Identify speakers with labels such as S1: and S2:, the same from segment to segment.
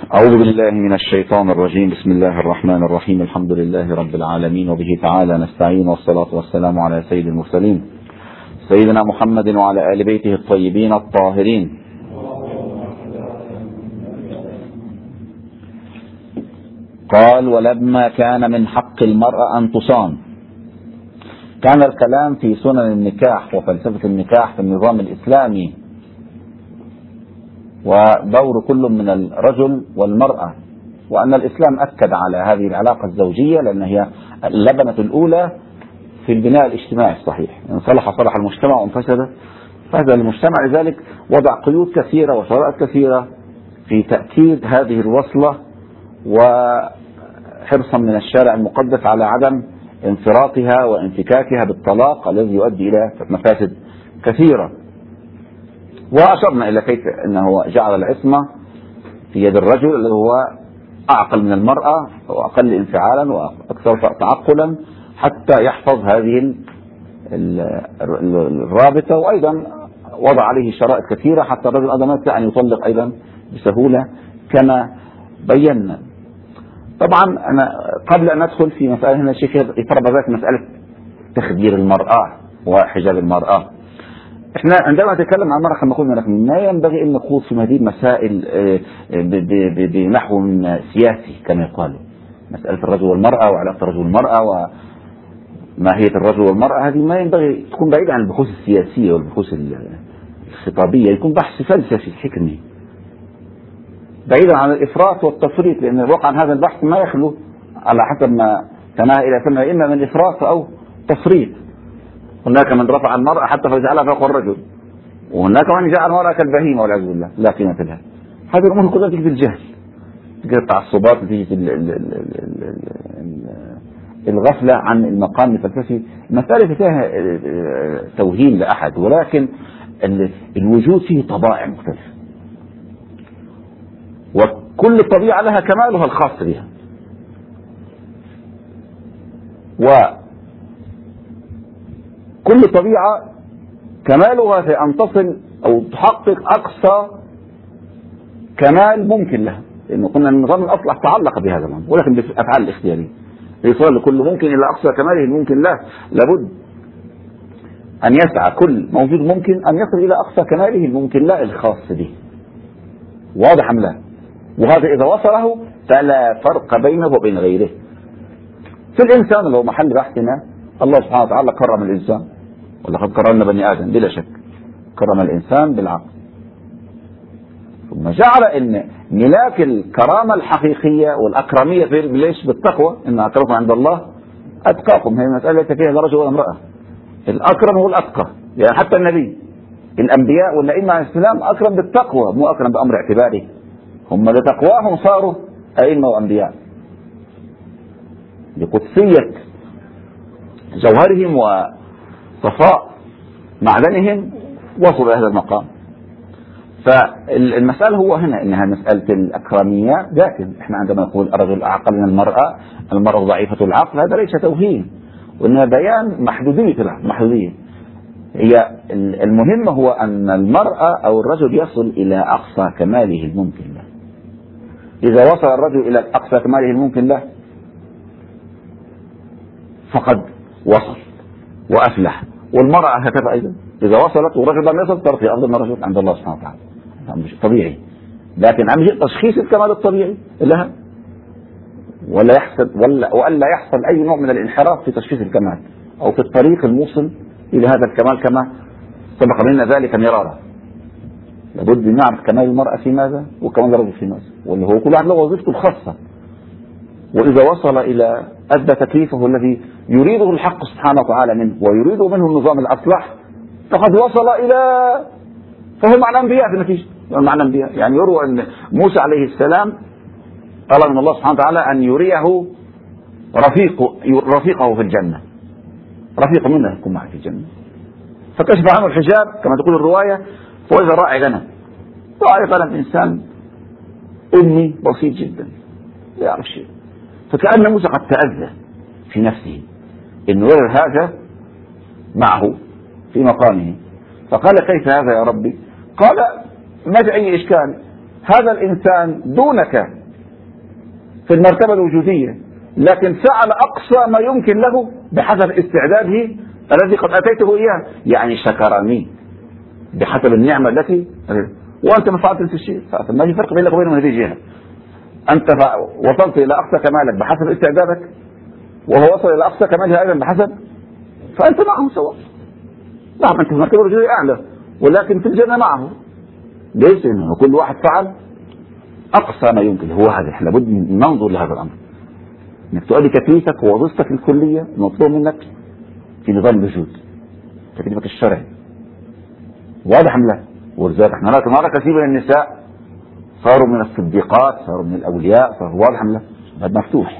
S1: أعوذ بالله من الشيطان الرجيم. بسم الله الرحمن الرحيم. الحمد لله رب العالمين، وبه تعالى نستعين، والصلاة والسلام على سيد المرسلين سيدنا محمد وعلى آل بيته الطيبين الطاهرين. قال: ولما كان من حق المرأة أن تصان. كان الكلام في سنن النكاح وفلسفة النكاح في النظام الإسلامي، ودور كل من الرجل والمرأة، وأن الإسلام أكد على هذه العلاقة الزوجية لأن هي اللبنة الأولى في البناء الاجتماعي الصحيح. إن صلح المجتمع، وإن فسد فسد المجتمع. لذلك وضع قيود كثيرة وشرائط كثيرة في تأكيد هذه الوصلة، وحرصا من الشارع المقدس على عدم انفراطها وانفكاكها بالطلاق الذي يؤدي إلى مفاسد كثيرة. وأشرنا إلى كيف أنه جعل العصمة في يد الرجل الذي هو أعقل من المرأة وأقل انفعالا وأكثر تعقلا، حتى يحفظ هذه الرابطة. وأيضا وضع عليه شرائط كثيرة حتى الرجل أيضا ما يستطيع أن يطلق أيضا بسهولة كما بينا. طبعا أنا قبل أن أدخل في مسألة هنا الشيخ يفرض ذلك مسألة تخدير المرأة وحجاب المرأة. احنا عندما نتكلم عن المرأة كما قلنا ما ينبغي ان نخوض في هذه المسائل بنحو سياسي كما يقال. مسألة الرجل والمرأة وعلاقة الرجل والمرأة وماهية الرجل والمرأة، هذه ما ينبغي تكون بعيدة عن البحوث السياسية والبحوث الخطابية، يكون بحث فلسفي حكمي بعيدا عن الإفراط والتفريط، لأن الواقع عن هذا البحث ما يخلو على حسب ما تناهى إلى سنة إما من إفراط أو تفريط. هناك من رفع المرأة حتى فجعلها فوق الرجل، وهناك من جعل المرأة كالبهيمة والعياذ بالله لا قيمة لها. هذه الأمور كلها تيجي بالجهل، تيجي التعصبات، تيجي الغفلة عن المقام الفلسفي. المسألة فيها توهين لأحد، ولكن الوجود فيه طبائع مختلفة، وكل طبيعة لها كمالها الخاص بها. كل طبيعة كمالها في أن تصل أو تحقق أقصى كمال ممكن لها، لأنه قلنا النظام الأصلح تعلق بهذا الأمر، ولكن بالأفعال الاختيارية ليصل لكل ممكن إلى أقصى كماله الممكن له. لابد أن يسعى كل موجود ممكن أن يصل إلى أقصى كماله الممكن له الخاص به. واضح أم لا؟ وهذا إذا وصله فلا فرق بينه وبين غيره. في الإنسان لو محل بحثنا، الله سبحانه وتعالى كرم الإنسان، ولقد كرمنا بني آدم، بلا شك كرم الإنسان بالعقل، ثم جعل إن ملاك الكرامة الحقيقية والأكرمية ليش؟ بالتقوى. إن أكرمكم عند الله أتقاكم. هي مسألة ليس فيها لا رجل ولا امرأة، الأكرم هو الأتقى. يعني حتى النبي، الأنبياء والأئمة عليه السلام أكرم بالتقوى، مو أكرم بأمر اعتباري. هم لتقواهم صاروا أئمة وأنبياء، لقدسية جوهرهم وصفاء معدنهم وصلوا إلى هذا المقام. فالمسألة هو هنا إنها مسألة الأكرمية. لكن إحنا عندما نقول الرجل أعقل من المرأة ضعيفة العقل، هذا ليس توهين، وإنها بيان محدودية العقل. محدودية هي المهم هو أن المرأة أو الرجل يصل إلى أقصى كماله الممكن له. إذا وصل الرجل إلى أقصى كماله الممكن له فقد وصل وأفلح، والمرأة هكذا أيضا إذا وصلت والرجل لم يصل ترقي أفضل من الرجل عند الله سبحانه وتعالى. مش طبيعي، لكن عم يجي تشخيص الكمال الطبيعي لها، وألا يحصل أي نوع من الانحراف في تشخيص الكمال أو في الطريق الموصل إلى هذا الكمال كما سبق منا ذلك مرارا. لابد أن نعرف كمال المرأة في ماذا وكمال الرجل في ماذا، واللي هو كل واحد له وظيفته الخاصة. وإذا وصل إلى أدى تكليفه الذي يريده الحق سبحانه وتعالى منه ويريده منه النظام الأصلح، فقد وصل إلى فهو مع الأنبياء في النتيجة. مع الأنبياء يعني يروى أن موسى عليه السلام طلب من الله سبحانه وتعالى أن يريه رفيقه في الجنة. رفيق منه يكون معه في الجنة، فكشف عنه الحجاب كما تقول الرواية، فإذا راعي غنم. راعي غنم إنسان أمي بسيط جدا لا يعرف شيء، فكأن موسى قد تأذى في نفسه إنه يرى هذا معه في مقامه، فقال كيف هذا يا ربي؟ قال ما في أي إشكال، هذا الإنسان دونك في المرتبة الوجودية، لكن فعل أقصى ما يمكن له بحسب استعداده الذي قد أتيته إياه، يعني شكرني بحسب النعمة التي، وأنت ما فعلت الشيء، ما في فرق بينك وبينه من هذه الجهة. أنت وصلت إلى أقصى كمالك بحسب استعدادك، وهو وصل إلى أقصى كماله أيضا بحسب، فأنت معه سواء. نعم أنت في المرتبة الوجودية أعلى، ولكن في الجنة معه. ليش؟ لأنه كل واحد فعل أقصى ما يمكن. هو هذا احنا لابد ننظر لهذا الأمر، انك تؤدي تكليفك ووظيفتك الكلية المطلوب منك في نظام الوجود، تكليفك الشرعي. واضح أم لا؟ ولذلك احنا نرى كثير من النساء صاروا من الصديقات، صاروا من الأولياء، صاروا. واضح أم لا؟ هذا مفتوح.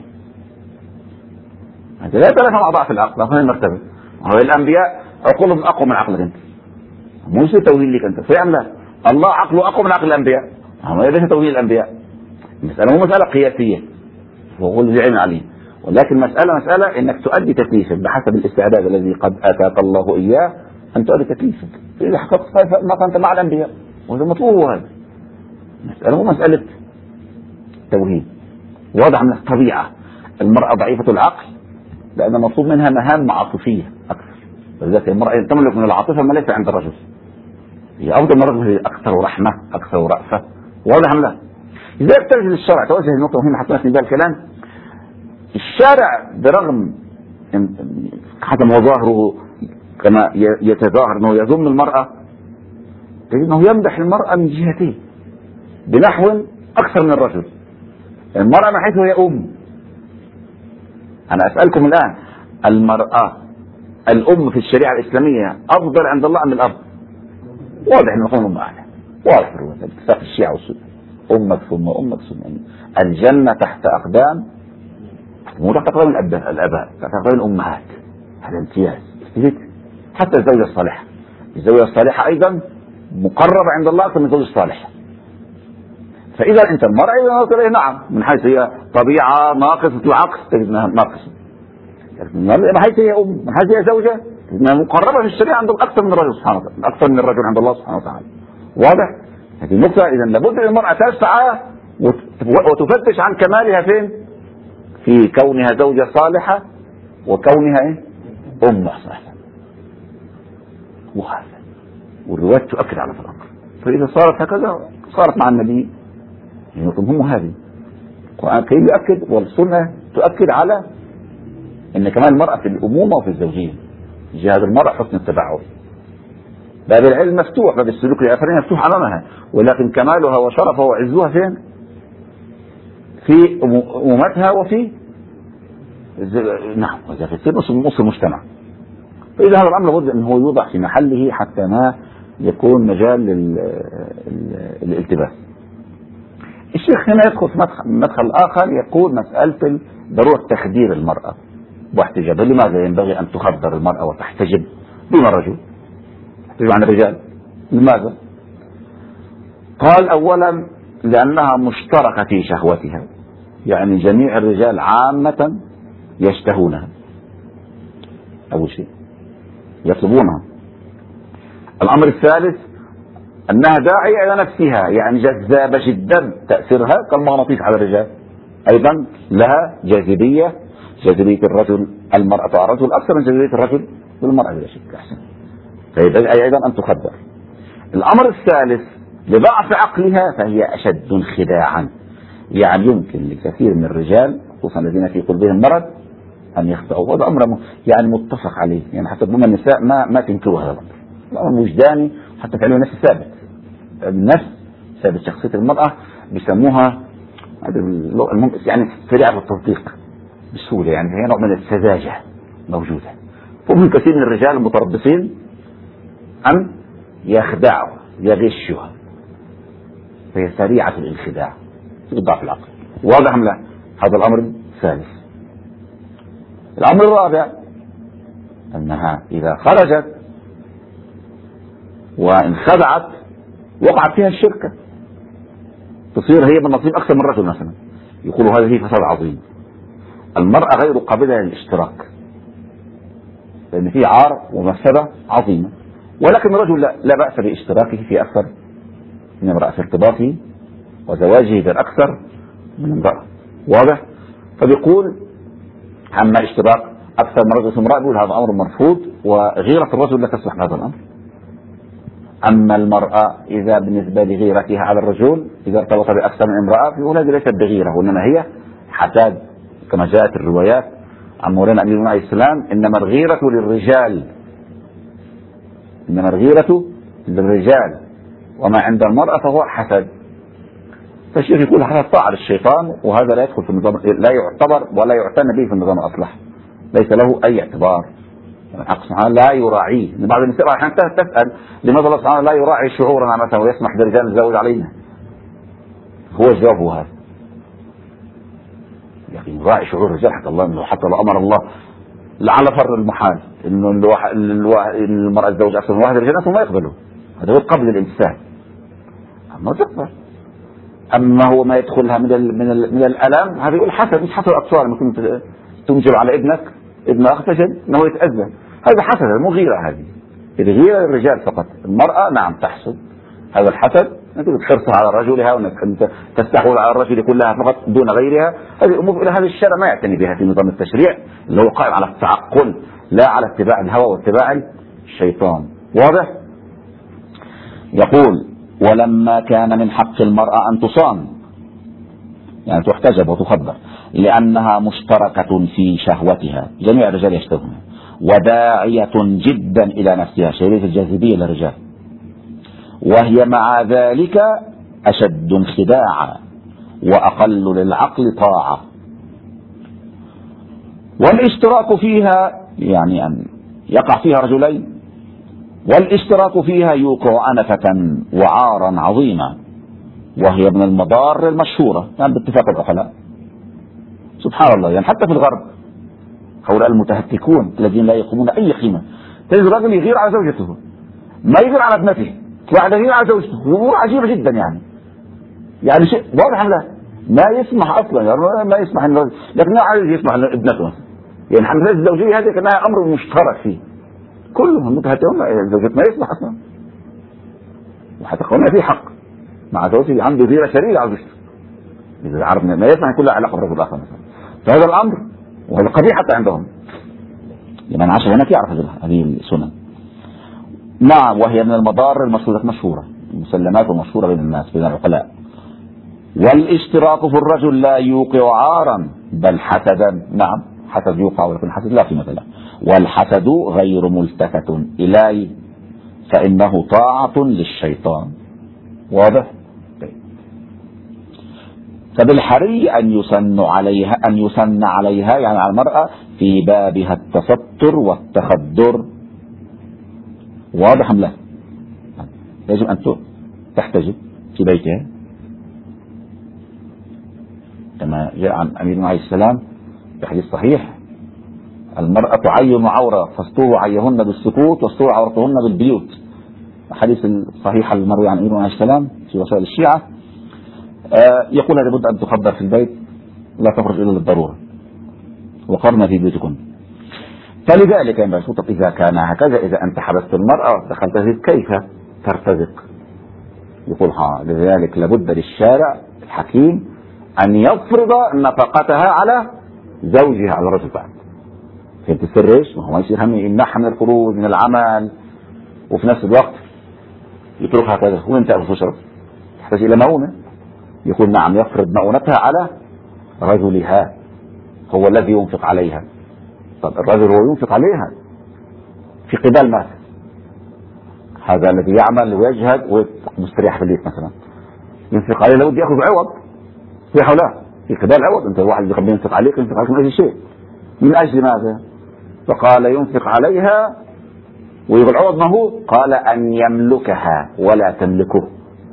S1: هذا لا يتلافى مع ضعف العقل، هذه المرتبة. وهو الأنبياء عقولهم أقوى من عقلك أنت، مش توهين لك أنت. فاهم لا؟ الله عقله أقوى من عقل الأنبياء، هذا ليس توهين الأنبياء. المسألة مو مسألة قياسية وهو العلم عليه، ولكن مسألة انك تؤدي تكليفك بحسب الاستعداد الذي قد اتاك الله اياه، ان تؤدي تكليفك. اذا حققت مثلا انت مع الانبياء، وهذا مطلوب. هذا مسألة مو مسألة توهين. واضح من الطبيعة المرأة ضعيفة العقل، لأن مطلوب منها مهام عاطفية أكثر، ولذلك المرأة تملك من العاطفة ما ليس عند الرجل. هي أفضل من الرجل، هي أكثر رحمة، أكثر رأفة. واضح أم لا؟ إذا تجد الشرع، توجه النقطة مهمة حتى نسمي بها الكلام. الشارع برغم حسب ظاهره كما يتظاهر أنه يذم المرأة، تجد أنه يمدح المرأة من جهتين بنحو أكثر من الرجل. المرأة من حيث هي أم. أنا أسألكم الآن، المرأة الأم في الشريعة الإسلامية أفضل عند الله أم الأب؟ واضح أن يكون أم أعلى، واضح في الوثب اتفاق الشيعة والسنة. أمك ثم أمك ثم أمك. الجنة تحت أقدام، مو تحت أقدام الآباء، تحت أقدام الأمهات. هذا امتياز. حتى الزوجة الصالحة، الزوجة الصالحة أيضا مقربة عند الله أكثر من الزوج الصالح. فإذا أنت المرأة إذا نظرت إليه نعم، من حيث هي طبيعة ناقصة العقل تجدها ناقصة، من حيث هي أم، من حيث هي زوجة تجدها مقربة في الشريعة عند أكثر من الرجل سبحانه وتعالى، أكثر من الرجل عند الله سبحانه وتعالى. واضح؟ هذه النقطة. إذا لابد للمرأة تسعى وتفتش عن كمالها فين؟ في كونها زوجة صالحة وكونها إيه؟ أم صالحة. وهذا والروايات تؤكد على الأمر. فإذا صارت هكذا صارت مع النبي. النقطة مهمة هذه. القرآن الكريم يؤكد والسنة تؤكد على أن كمان المرأة في الأمومة وفي الزوجية. جهاد المرأة حسن التبعث. باب العلم مفتوح، باب السلوك للآخرين مفتوح أمامها، ولكن كمالها وشرفها وعزها فين؟ في أمومتها وفي نعم، في نص المجتمع. فإذا هذا الأمر لابد أن هو يوضع في محله حتى ما يكون مجال للالتباس. الشيخ هنا يدخل في مدخل آخر، يقول مسألة ضرورة تخدير المرأة واحتجابها. لماذا ينبغي أن تخدر المرأة وتحتجب دون الرجل، تحتجب عن الرجال؟ لماذا؟ قال أولا لأنها مشتركة في شهوتها، يعني جميع الرجال عامة يشتهونها، أول شيء يطلبونها. الأمر الثالث أنها داعية إلى نفسها، يعني جذابة جدا، تأثيرها كالمغناطيس على الرجال. أيضا لها جاذبية الرجل المرأة على الرجل أكثر من جاذبية الرجل والمرأة بلا شك أحسن. فيبقى أيضا أن تخدر. الأمر الثالث لضعف عقلها فهي أشد انخداعا، يعني يمكن لكثير من الرجال خصوصا الذين في قلوبهم مرض أن يخدعوا. هذا أمر يعني متفق عليه، يعني حتى ضمن النساء ما تنكروا هذا الأمر. الأمر وجداني، حتى في علم النفس ثابت. النفس ثابت، شخصية المرأة بيسموها يعني سريعة التنطيق بسهولة، يعني هي نوع من السذاجة موجودة. ومن كثير من الرجال المتربصين أن يخدعوا يغشها، فهي سريعة الانخداع بضعف العقل. واضح أم لا؟ هذا الأمر الثالث. الأمر الرابع أنها إذا خرجت وانخدعت وقعت فيها الشركة، تصير هي بالنصيب أكثر من الرجل مثلا، يقولوا هذا فيه فساد عظيم. المرأة غير قابلة للاشتراك لأن فيه عار ومفسدة عظيمة، ولكن الرجل لا بأس باشتراكه في أكثر من امرأة، في ارتباطه وزواجه بالأكثر من امرأة. واضح؟ فبيقول أما اشتراك أكثر من رجل في امرأة، بيقول هذا أمر مرفوض، وغيرة الرجل لا تسمح بهذا الأمر. أما المرأة إذا بالنسبة لغيرتها على الرجل إذا ارتبط بأكثر من امرأة، بيقول هذه ليست بغيرة، وإنما هي حساد، كما جاءت الروايات عن مولانا أمير المؤمنين عليه السلام: إنما الغيرة للرجال، إنما الغيرة للرجال، وما عند المرأة فهو حسد. فالشيخ يقول هذا طاعة للشيطان، وهذا لا يدخل في النظام، لا يعتبر ولا يعتنى به في النظام الأصلح، ليس له أي اعتبار. الحق سبحانه لا يراعيه. بعض النساء أحيانا تسأل لماذا الله سبحانه لا يراعي شعورنا مثلا ويسمح للرجال الزواج علينا؟ هو جوابه هذا. يعني يراعي شعور الرجال حتى الله، حتى لو أمر الله لعل فر المحال إنه المرأة تتزوج أكثر من واحد، الرجال ما يقبلوا، هذا هو قبل الامتثال. أما تقبل. أما هو ما يدخلها من الألم، هذا يقول حسد، مش حسد أطفال، ما كنت تنجب على ابن أخ تجد أنه يتأذى، هذا حسد مو غيرة. هذه الغيرة للرجال فقط، المرأة نعم تحسد، هذا الحسد أنت تحرصها على رجلها وأنك تستحوذ على الرجل كلها فقط دون غيرها. هذه أمور إلى هذا الشرع ما يعتني بها في نظام التشريع اللي هو قائم على التعقل لا على اتباع الهوى واتباع الشيطان. واضح؟ يقول: ولما كان من حق المرأة أن تصان، يعني تحتجب وتخبر، لأنها مشتركة في شهوتها، جميع الرجال يشتهون، وداعية جدا إلى نفسها، شديدة الجاذبية للرجال، وهي مع ذلك أشد انخداعا وأقل للعقل طاعة. والاشتراك فيها يعني أن يقع فيها رجلين، والاشتراك فيها يوقع أنفة وعارا عظيما، وهي من المضار المشهورة يعني باتفاق العقلاء. سبحان الله، يعني حتى في الغرب هؤلاء المتهتكون الذين لا يقومون أي قيمة، تجد الرجل يغير على زوجته، ما يغير على ابنته، واحد يغير على زوجته، أمور عجيبة جدا يعني شيء واضح له، ما يسمح أصلا، يعني ما يسمح إن لكن لا عايز يسمح لابنته، يعني حملات الزوجية هذه كانها أمر مشترك فيه، كلهم متهتكون، زوجته ما يسمح أصلا، وحتى قلنا في حق مع زوجته عنده غيرة شديدة على زوجته، إذا العرب ما يسمح يكون له علاقة برجل آخر مثلا، فهذا الأمر وهذا قبيح حتى عندهم، لمن عاش هناك يعرف هذه السنن. نعم، وهي من المضار المشهورة المسلمات المشهورة بين الناس بين العقلاء. والاشتراك في الرجل لا يوقع عارا بل حسدا، نعم حسد يوقع ولكن حسد لا قيمة له، والحسد غير ملتفت إليه فإنه طاعة للشيطان. واضح؟ فبالحري أن يسن عليها يعني على المرأة في بابها التستر والتخدر. واضح أم لا؟ يجب أن تحتجب في بيتها كما جاء عن أمير عليه السلام في حديث صحيح: المرأة عين عورة فاستروا عيهن بالسكوت واستروا عورتهن بالبيوت. الحديث الصحيح المروي عن أمير عليه السلام في وسائل الشيعة يقول لابد أن تخبر في البيت، لا تخرج إلا للضرورة، وقرنا في بيوتكم. فلذلك ينبغي إذا كان هكذا، إذا أنت حبست المرأة ودخلت البيت كيف ترتزق؟ يقول لذلك لابد للشارع الحكيم أن يفرض نفقتها على زوجها على الرجل بعد. فهمت السر ايش؟ ما هو يصير هم يمنعها من الخروج من العمل وفي نفس الوقت يتركها هكذا وين تأكل وتشرب؟ تحتاج إلى مؤونة. يقول نعم، يفرض مؤونتها على رجلها، هو الذي ينفق عليها. طب الرجل هو ينفق عليها في قبال ماذا؟ هذا الذي يعمل ويجهد ومستريح في البيت مثلا ينفق عليه لابد يأخذ عوض، صحيح ولا؟ في قبال عوض. أنت واحد ينفق عليك ينفق عليك من أجل شيء، من أجل ماذا؟ فقال ينفق عليها ويقول عوض ما هو؟ قال أن يملكها ولا تملكه.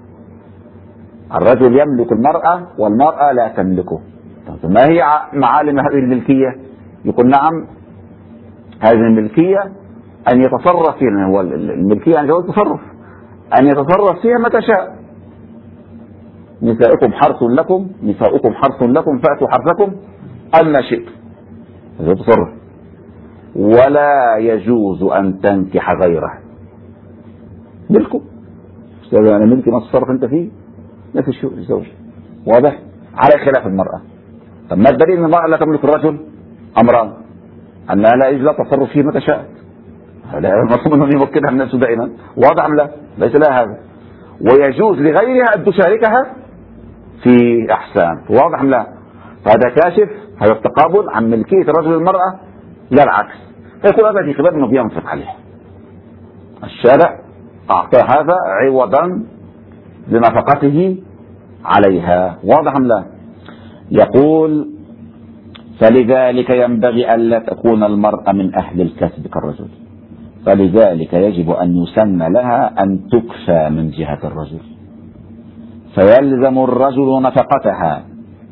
S1: الرجل يملك المرأة والمرأة لا تملكه. طب ما هي معالم هذه الملكية؟ يقول نعم، هذه الملكية أن يتصرف فيها، هو الملكية عن جواز التصرف، أن يتصرف فيها متى شاء. نساؤكم حرث لكم فأتوا حرثكم أن شئت، هذا التصرف. ولا يجوز أن تنكح غيره، ملكه. أنا ملكي ما تتصرف أنت فيه نفس الشيء الزوج. واضح؟ على خلاف المرأة، طب ما الدليل أن المرأة لا تملك الرجل؟ أمران: أنها لا يجوز لها التصرف فيه متى شاءت، المفروض أنه يمكنها من نفسه دائما، واضح أم لا؟ ليس لها هذا. ويجوز لغيرها أن تشاركها في إحسان، واضح أم لا؟ فهذا كاشف هذا التقابل عن ملكية الرجل للمرأة، لا العكس. فيقول هذا في خبر أنه بينفق عليها، الشارع أعطى هذا عوضا لنفقته عليها، واضح أم لا؟ يقول: فلذلك ينبغي ألا تكون المرأة من أهل الكسب كالرجل، فلذلك يجب أن يسن لها أن تكفى من جهة الرجل، فيلزم الرجل نفقتها،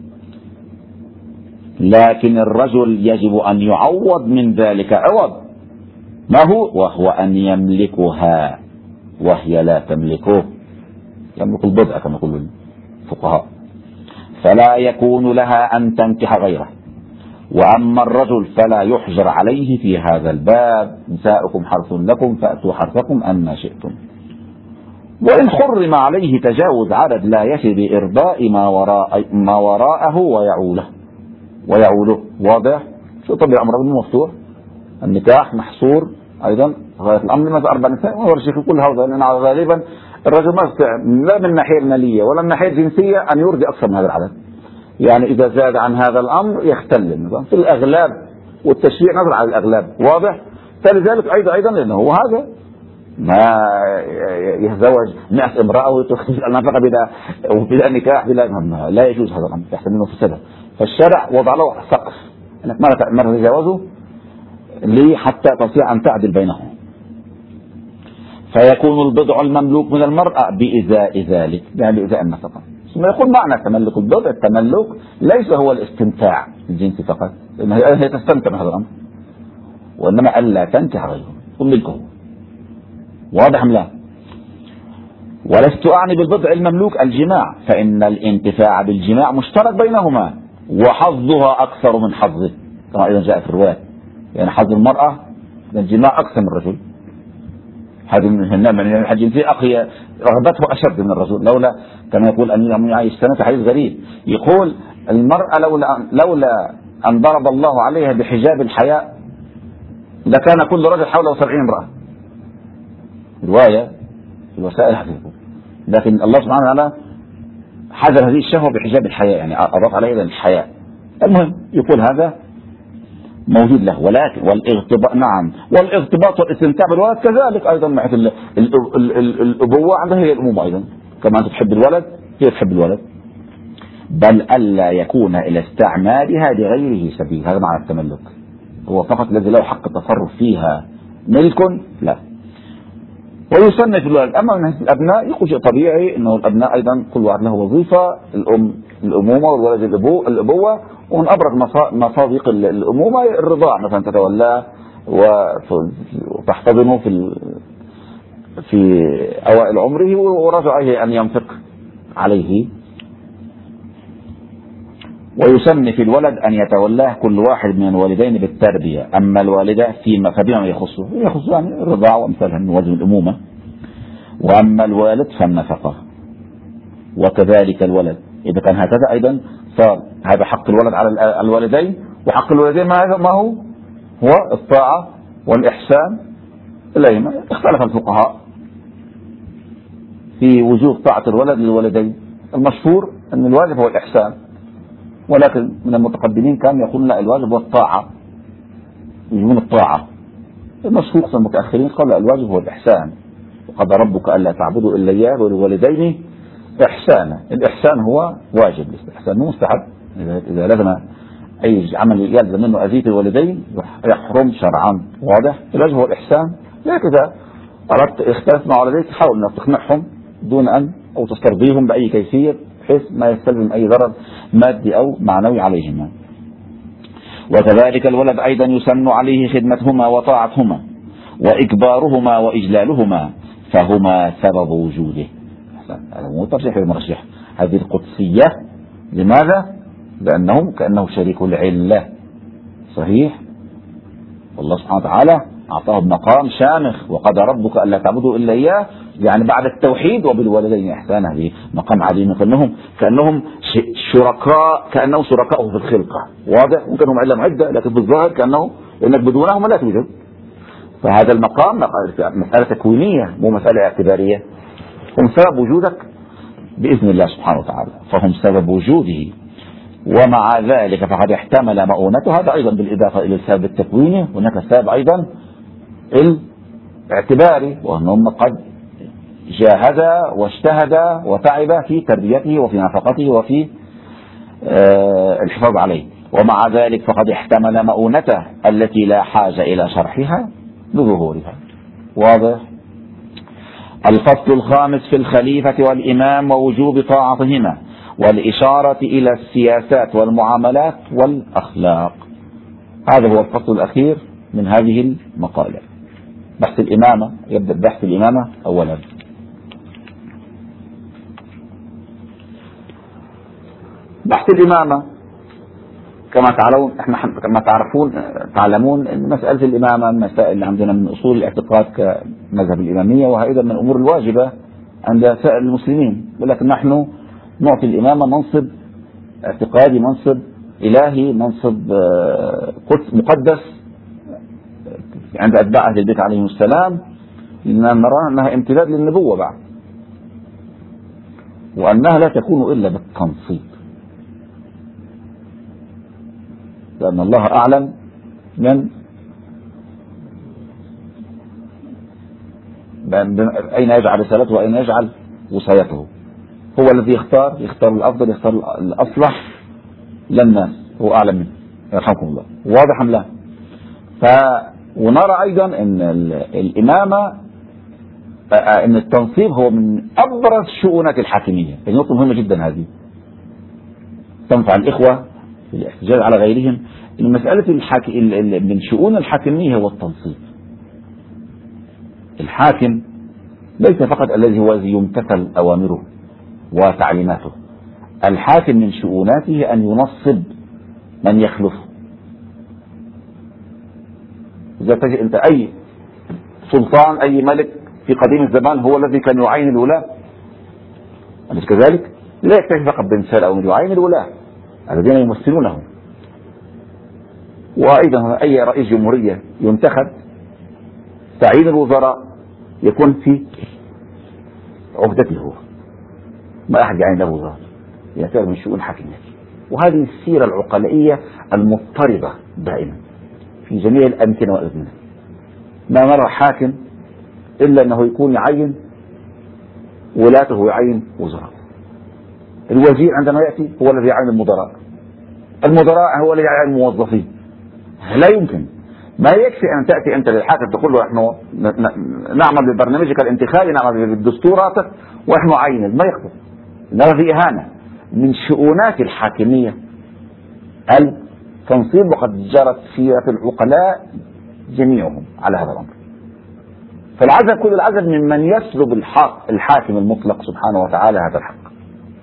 S1: لكن الرجل يجب أن يعوض من ذلك عوض، ما هو؟ وهو أن يملكها وهي لا تملكه، يملك البضع كما يقول الفقهاء، فلا يكون لها أن تنكح غيره. وأما الرجل فلا يحجر عليه في هذا الباب: نساؤكم حرث لكم فأتوا حرثكم أما شئتم. وإن حرم عليه تجاوز عدد لا يفي بإرضاء ما وراءه ويعوله، واضح؟ شو طبيعي أمر مفتوح، النكاح محصور أيضا غاية الأمر مثل 4 نساء، وهو الشيخ يقول هذا لأن غالبا الرجل ما يستطيع لا من الناحية المالية ولا من الناحية الجنسية أن يرضي أكثر من هذا العدد، يعني إذا زاد عن هذا الأمر يختل النظام في الأغلاب، والتشريع نظر على الأغلاب، واضح؟ فلذلك أيضا لأنه هو هذا ما يتزوج 100 امرأة ويتخذ النفقة بلا نكاح لا يجوز هذا الأمر، يحسن منه فسده. فالشرع وضع له سقف أنك ما تتجاوزه ليه حتى تستطيع أن تعدل بينهم. فيكون البضع المملوك من المرأة بإزاء ذلك، يعني بإزاء النفقة. ثم يقول معنى تملك البضع: التملك ليس هو الاستمتاع الجنسي فقط، لأنها هي تستمتع بهذا الأمر، وإنما ألا تنكح غيره تملكه، واضح أم لا؟ ولست أعني بالبضع المملوك الجماع، فإن الانتفاع بالجماع مشترك بينهما وحظها أكثر من حظه، كما أيضا جاء في الرواية، يعني حظ المرأة من الجماع أكثر من الرجل، هذه من الجنسية أخي رغبته أشد من الرجل، لولا كما يقول أن يعيش سنة حديث غريب، يقول المرأة لولا أن ضرب الله عليها بحجاب الحياء لكان كل رجل حوله 70 امرأة، رواية في الوسائل حديثه، لكن الله سبحانه وتعالى حجر هذه الشهوة بحجاب الحياء، يعني أضاف عليها الحياء. المهم يقول هذا موجود له، ولكن والاغتباط، نعم، والاغتباط والاستمتاع بالولد كذلك أيضا، مع الأبوة عندها هي الأمومة أيضا، كما أنت تحب الولد هي تحب الولد، بل ألا يكون إلى استعمالها لغيره سبيل، هذا معنى التملك، هو فقط الذي له حق التصرف فيها، ملك لا. ويسن في الولد. أما من الأبناء يقول شيء طبيعي أنه الأبناء أيضا كل واحد له وظيفة، الأمومة والولد الأبوة، ومن أبرز مصادق الأمومة الرضاع مثلا، تتولاه وتحتضنه في أوائل عمره، ورجعه أن ينفق عليه. ويسن في الولد أن يتولاه كل واحد من الوالدين بالتربية، أما الوالدة فبما يخصه يعني الرضاع وأمثالها من وجه الأمومة، وأما الوالد فالنفقة، وكذلك الولد إذا كان هكذا أيضا صار هذا حق الولد على الوالدين، وحق الوالدين ما هو الطاعة والإحسان إليهما. اختلف الفقهاء في وجوب طاعة الولد للوالدين، المشهور أن الواجب هو الإحسان، ولكن من المتقدمين كان يقول لا، الواجب هو الطاعة، يجبون الطاعة. المشهور من المتأخرين قال الواجب هو الإحسان، وقضى ربك ألا تعبدوا إلا إياه وبالوالدين إحسانا. الإحسان هو واجب، الإحسان مو مستحب، إذا لازم أي عمل يلزم منه أذية الوالدين يحرم شرعا، واضح؟ الواجب هو الإحسان، لكن إذا أردت اختلاف مع والديك حاول أن تقنعهم دون أن أو تسترضيهم بأي كيفية بحيث ما يستلزم أي ضرر مادي أو معنوي عليهما. وكذلك الولد أيضا يسن عليه خدمتهما وطاعتهما وإكبارهما وإجلالهما، فهما سبب وجوده. هذا مو ترشيح المرشح، هذه القدسية. لماذا؟ لأنهم كأنه شريك العلة، صحيح؟ والله سبحانه وتعالى أعطاه مقام شامخ، وقضى ربك ألا تعبدوا إلا إياه يعني بعد التوحيد وبالوالدين إحسانا، هذه مقام عظيم، كأنهم شركاء، كأنهم شركاء في الخلقة. واضح؟ ممكن هم علم عدة، لكن بالظاهر كأنه إنك بدونهم لا توجد. فهذا المقام مسألة تكوينية مو مسألة اعتبارية. هم سبب وجودك بإذن الله سبحانه وتعالى، فهم سبب وجوده. ومع ذلك فقد احتمل مؤونته، هذا أيضا بالإضافة إلى السبب التكويني، هناك السبب أيضا الاعتباري، وأنهم قد جاهد واجتهد وتعب في تربيته وفي نفقته وفي الحفاظ عليه. ومع ذلك فقد احتمل مؤونته التي لا حاجة إلى شرحها بظهورها. واضح؟ الفصل الخامس في الخليفة والإمام ووجوب طاعتهما، والإشارة إلى السياسات والمعاملات والأخلاق. هذا هو الفصل الأخير من هذه المقالة. بحث الإمامة، يبدأ بحث الإمامة أولا. بحث الإمامة كما تعلمون أن مسألة الإمامة من مسائل اللي عندنا من أصول الاعتقاد كمذهب الإمامية، وأيضا من الأمور الواجبة عند سائر المسلمين. ولكن نحن نعطي الإمامة منصب اعتقادي، منصب إلهي، منصب مقدس عند أتباع أهل البيت عليهم السلام، لأننا نرى أنها امتداد للنبوة بعد، وأنها لا تكون إلا بالتنصيب، لأن الله أعلم من أين يجعل رسالته وأين يجعل وصايته. هو الذي يختار الأفضل، يختار الأصلح للناس، هو أعلم منه يرحمكم الله. واضح أم لا؟ ونرى أيضا أن الإمامة، أن التنصيب هو من أبرز شؤونات الحاكمية. النقطة مهمة جدا هذه، تنفع الإخوة في الاحتجاج على غيرهم. المسألة من شؤون الحاكمية هو التنصيب. الحاكم ليس فقط الذي هو يمتثل أوامره وتعليماته، الحاكم من شؤوناته أن ينصب من يخلفه. إذا تجد أنت أي سلطان، أي ملك في قديم الزمان هو الذي كان يعين الولاة، أليس كذلك؟ لا يكتفي فقط بمثال أو يعين الولاة الذين يمثلونه. وأيضا أي رئيس جمهورية ينتخب، تعيين الوزراء يكون في عهدته هو، ما أحد يعين له وزراء، يعتبر من شؤون حاكمية. وهذه السيرة العقلائية المضطربة دائما في جميع الأمكنة والأزمنة. ما نرى حاكم إلا أنه يكون يعين ولاته، يعين وزراء. الوزير عندما يأتي هو الذي يعين المدراء، المدراء هو الذي يعين الموظفين. لا يمكن، ما يكفي أن تأتي أنت للحاكم تقول له نحن نعمل ببرنامجك الانتخابي، نعمل بدستوراتك ونحن عين، ما يقدر. نرى في إهانة من شؤونات الحاكمية التنصيب، وقد جرت سيرة العقلاء جميعهم على هذا الأمر. فالعجب كل العجب ممن يسلب الحاكم المطلق سبحانه وتعالى هذا الحق،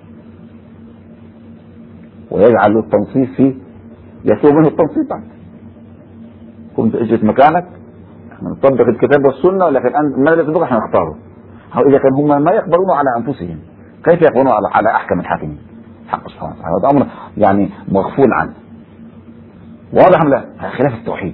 S1: ويجعل له التنصيب فيه، يسلب منه التنصيب بعد. كنت اجت مكانك، احنا نطبق الكتاب والسنة، ولكن ما الذي نطبق احنا نختاره. إذا كان هم ما يقبلون على أنفسهم، كيف يقبلون على أحكم الحاكمين؟ حق سبحانه وتعالى، هذا أمر يعني مغفول عنه. واضح أم لا؟ خلاف التوحيد.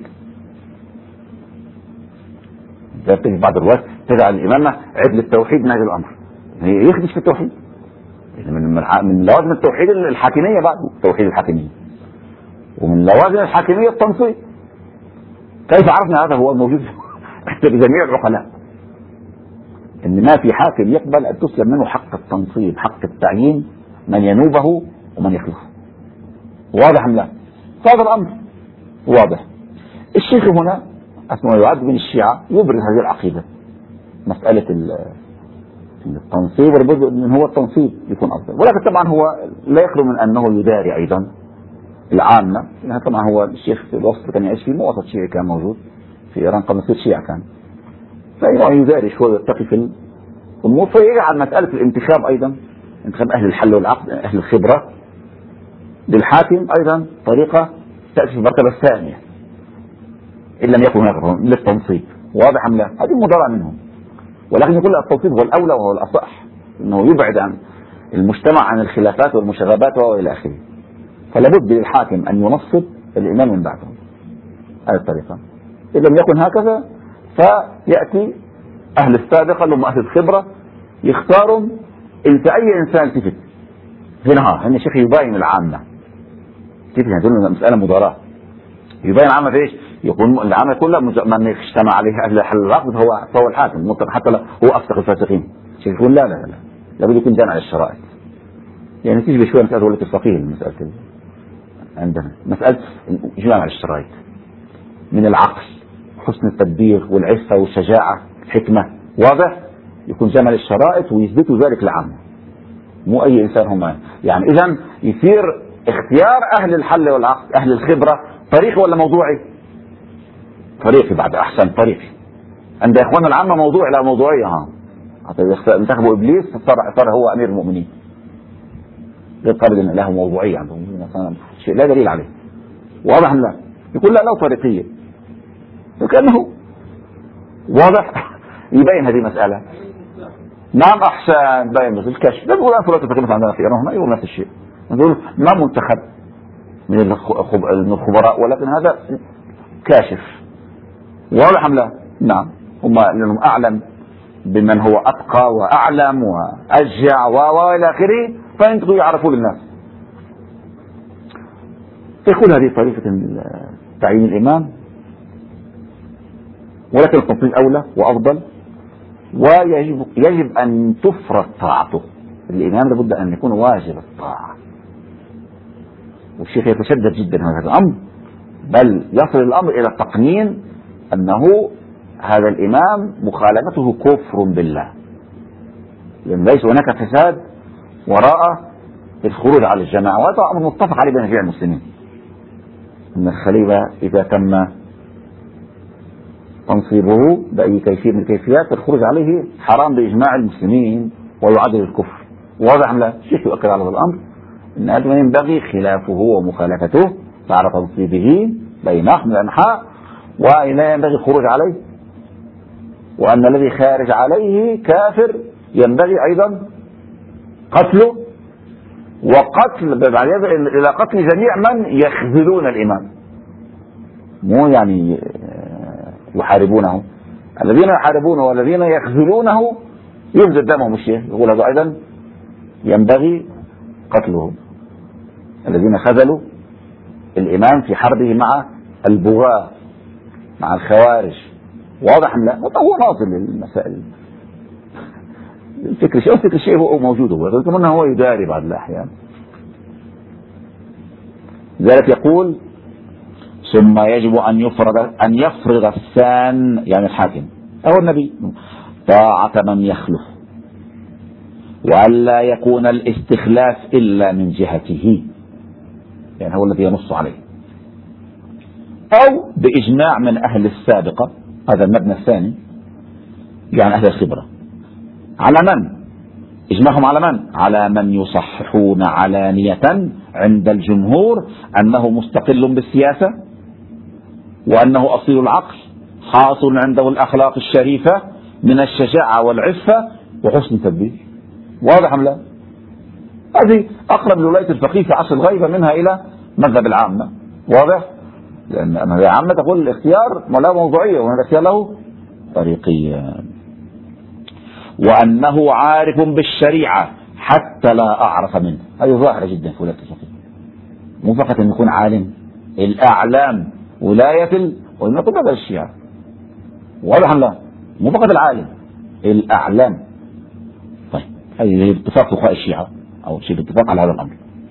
S1: إذا بتيجي بعض الوقت تجعل الإمامة عدل التوحيد من هذا الأمر، يخدش في التوحيد. من لوازم التوحيد الحاكمية، بعد التوحيد الحاكمية، ومن لوازم الحاكمية التنصيب. كيف عرفنا هذا هو الموجود في جميع العقلاء، ان ما في حاكم يقبل ان تسلب منه حق التنصيب، حق التعيين من ينوبه ومن يخلفه. واضح ام لا؟ هذا الامر واضح. الشيخ هنا اسمه يعد من الشيعة يبرز هذه العقيدة، مسألة التنصيب، والبدء من هو التنصيب يكون افضل. ولكن طبعا هو لا يخلو من انه يداري ايضا العامة، يعني طبعا هو الشيخ في الوسط كان يعيش في وسط شيعي كان موجود في إيران قبل يصير شيعة كان، فإنه يداري شوي ويتقي في الأمور، فيجعل مسألة الانتخاب أيضا، انتخاب أهل الحل والعقد، أهل الخبرة للحاكم أيضا طريقة تأتي في المرتبة الثانية إن لم يكن هناك للتنصيب. واضح أم لا؟ هذه مدراء منهم. ولكن يقول التوصيف هو الأولى وهو الأصح، أنه يبعد عن المجتمع عن الخلافات والمشاغبات وإلى آخره. فلا بد للحاكم أن ينصب الإمام من بعده هذه الطريقة. إن لم يكن هكذا فيأتي أهل السابقة اللي هم أهل الخبرة يختاروا أنت أي إنسان تفت هنا شيخ يباين العامة كيف يقولون مسألة مضاراة، يباين العامة في إيش؟ يكون العامة كلها من اجتمع عليه أهل العقد فهو الحاكم مطلق حتى لو هو أفسق الفاسقين. شيخ يقول لا لابد يكون جامع الشرائط. يعني تيجي بشوية مسألة ولا الفقيه المسألة عندنا مسألة جامع الشرائط من العقل، حسن التدبير والعفة والشجاعة الحكمة، واضح؟ يكون جامع الشرائط ويثبتوا ذلك العامة، مو أي إنسان هم. يعني إذا يصير اختيار أهل الحل والعقد أهل الخبرة طريقي ولا موضوعي؟ طريقي بعد أحسن طريقي. عند إخواننا العامة موضوعي لا موضوعية. انتخبوا إبليس صار هو أمير المؤمنين، غير قابل أن له موضوعية عندهم شيء لا دليل عليه، واضح لا؟ يقول لا طريقية وكأنه واضح يبين هذه مسألة. نعم أحسن باين مثل الكشف. لا نقول أنفلات تتكلم عندنا في إيران هنا يقول نفس الشيء، نقول ما منتخب من الخبراء ولكن هذا كاشف، واضح لا؟ نعم هم لأنهم أعلم بمن هو أتقى وأعلم وأشجع وإلى آخره فينتقوا يعرفوا للناس. يقول هذه طريقة تعيين الإمام، ولكن التفصيل أولى وأفضل، ويجب أن تفرض طاعته. الإمام لابد أن يكون واجب الطاعة، والشيخ يتشدد جدا هذا الأمر، بل يصل الأمر إلى التقنين أنه هذا الإمام مخالفته كفر بالله، لأن ليس هناك فساد وراء الخروج على الجماعة، وهذا أمر متفق عليه بين جميع المسلمين أن الخليفة إذا تم تنصيبه بأي كيفية من الكيفيات الخروج عليه حرام بإجماع المسلمين ويعادل الكفر، واضح لا؟ الشيخ يؤكد على هذا الأمر أن هذا ينبغي خلافه ومخالفته بعد تنصيبه بين من الأنحاء، ولا ينبغي الخروج عليه، وأن الذي خارج عليه كافر ينبغي أيضا قتله، وقتل إلى قتل جميع من يخذلون الإمام، مو يعني يحاربونه، الذين يحاربونه والذين يخذلونه يفسد دمهم. الشيخ يقول هذا أيضا ينبغي قتلهم، الذين خذلوا الإمام في حربه مع البغاة مع الخوارج، واضح لا؟ هو ناظر للمسائل، الفكر الشيء هو موجود، هو يظن هو يداري بعض الأحيان. لذلك يقول ثم يجب أن يفرض الثان يعني الحاكم أو النبي طاعة من يخلف، وألا يكون الاستخلاف إلا من جهته، يعني هو الذي ينص عليه، أو بإجماع من أهل السابقة، هذا المبنى الثاني يعني أهل الخبرة. على من؟ إجماعهم على من؟ على من يصححون علانية عند الجمهور أنه مستقل بالسياسة، وأنه أصيل العقل، حاصل عنده الأخلاق الشريفة من الشجاعة والعفة وحسن التدبير، واضح أم لا؟ هذه أقرب لولاية الفقيه في عصر الغيبة منها إلى مذهب العامة، واضح؟ لأن العامة تقول الاختيار لا موضوعية، وهذا الاختيار له طريقية. وأنه عارف بالشريعة حتى لا أعرف منه، هذه ظاهرة جدا في ولاية الفقيه، مو فقط أن يكون عالم، الأعلام ولاية وإنما تبقى الشيعة، واضح أم لا؟ مو فقط العالم، الأعلام. طيب هذه اتفاق فقهاء الشيعة أو شيء باتفاق على هذا الأمر.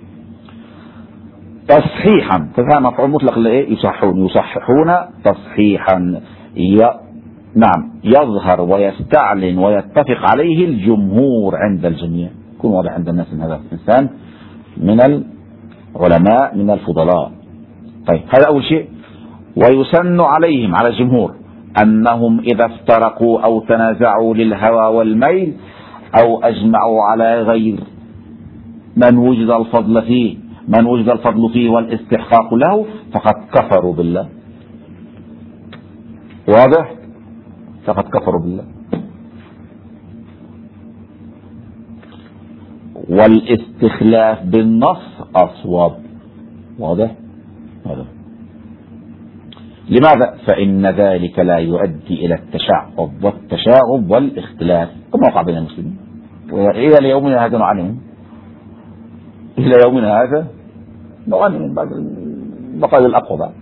S1: تصحيحا، فهذا مفعول مطلق لإيه؟ يصححون تصحيحا، نعم يظهر ويستعلن ويتفق عليه الجمهور عند الجميع، يكون واضح عند الناس ان هذا الانسان من العلماء من الفضلاء. طيب هذا اول شيء. ويسن عليهم على الجمهور انهم اذا افترقوا او تنازعوا للهوى والميل او اجمعوا على غير من وجد الفضل فيه والاستحقاق له فقد كفروا بالله، واضح؟ فقد كفروا بالله. والاستخلاف بالنص أصوب. واضح؟ هذا لماذا؟ فإن ذلك لا يؤدي إلى التشعب والتشاغب والاختلاف كما وقع بين المسلمين إلى يومنا هذا. نعاني إلى يومنا هذا نعاني من بعض البقايا الأقوى بعد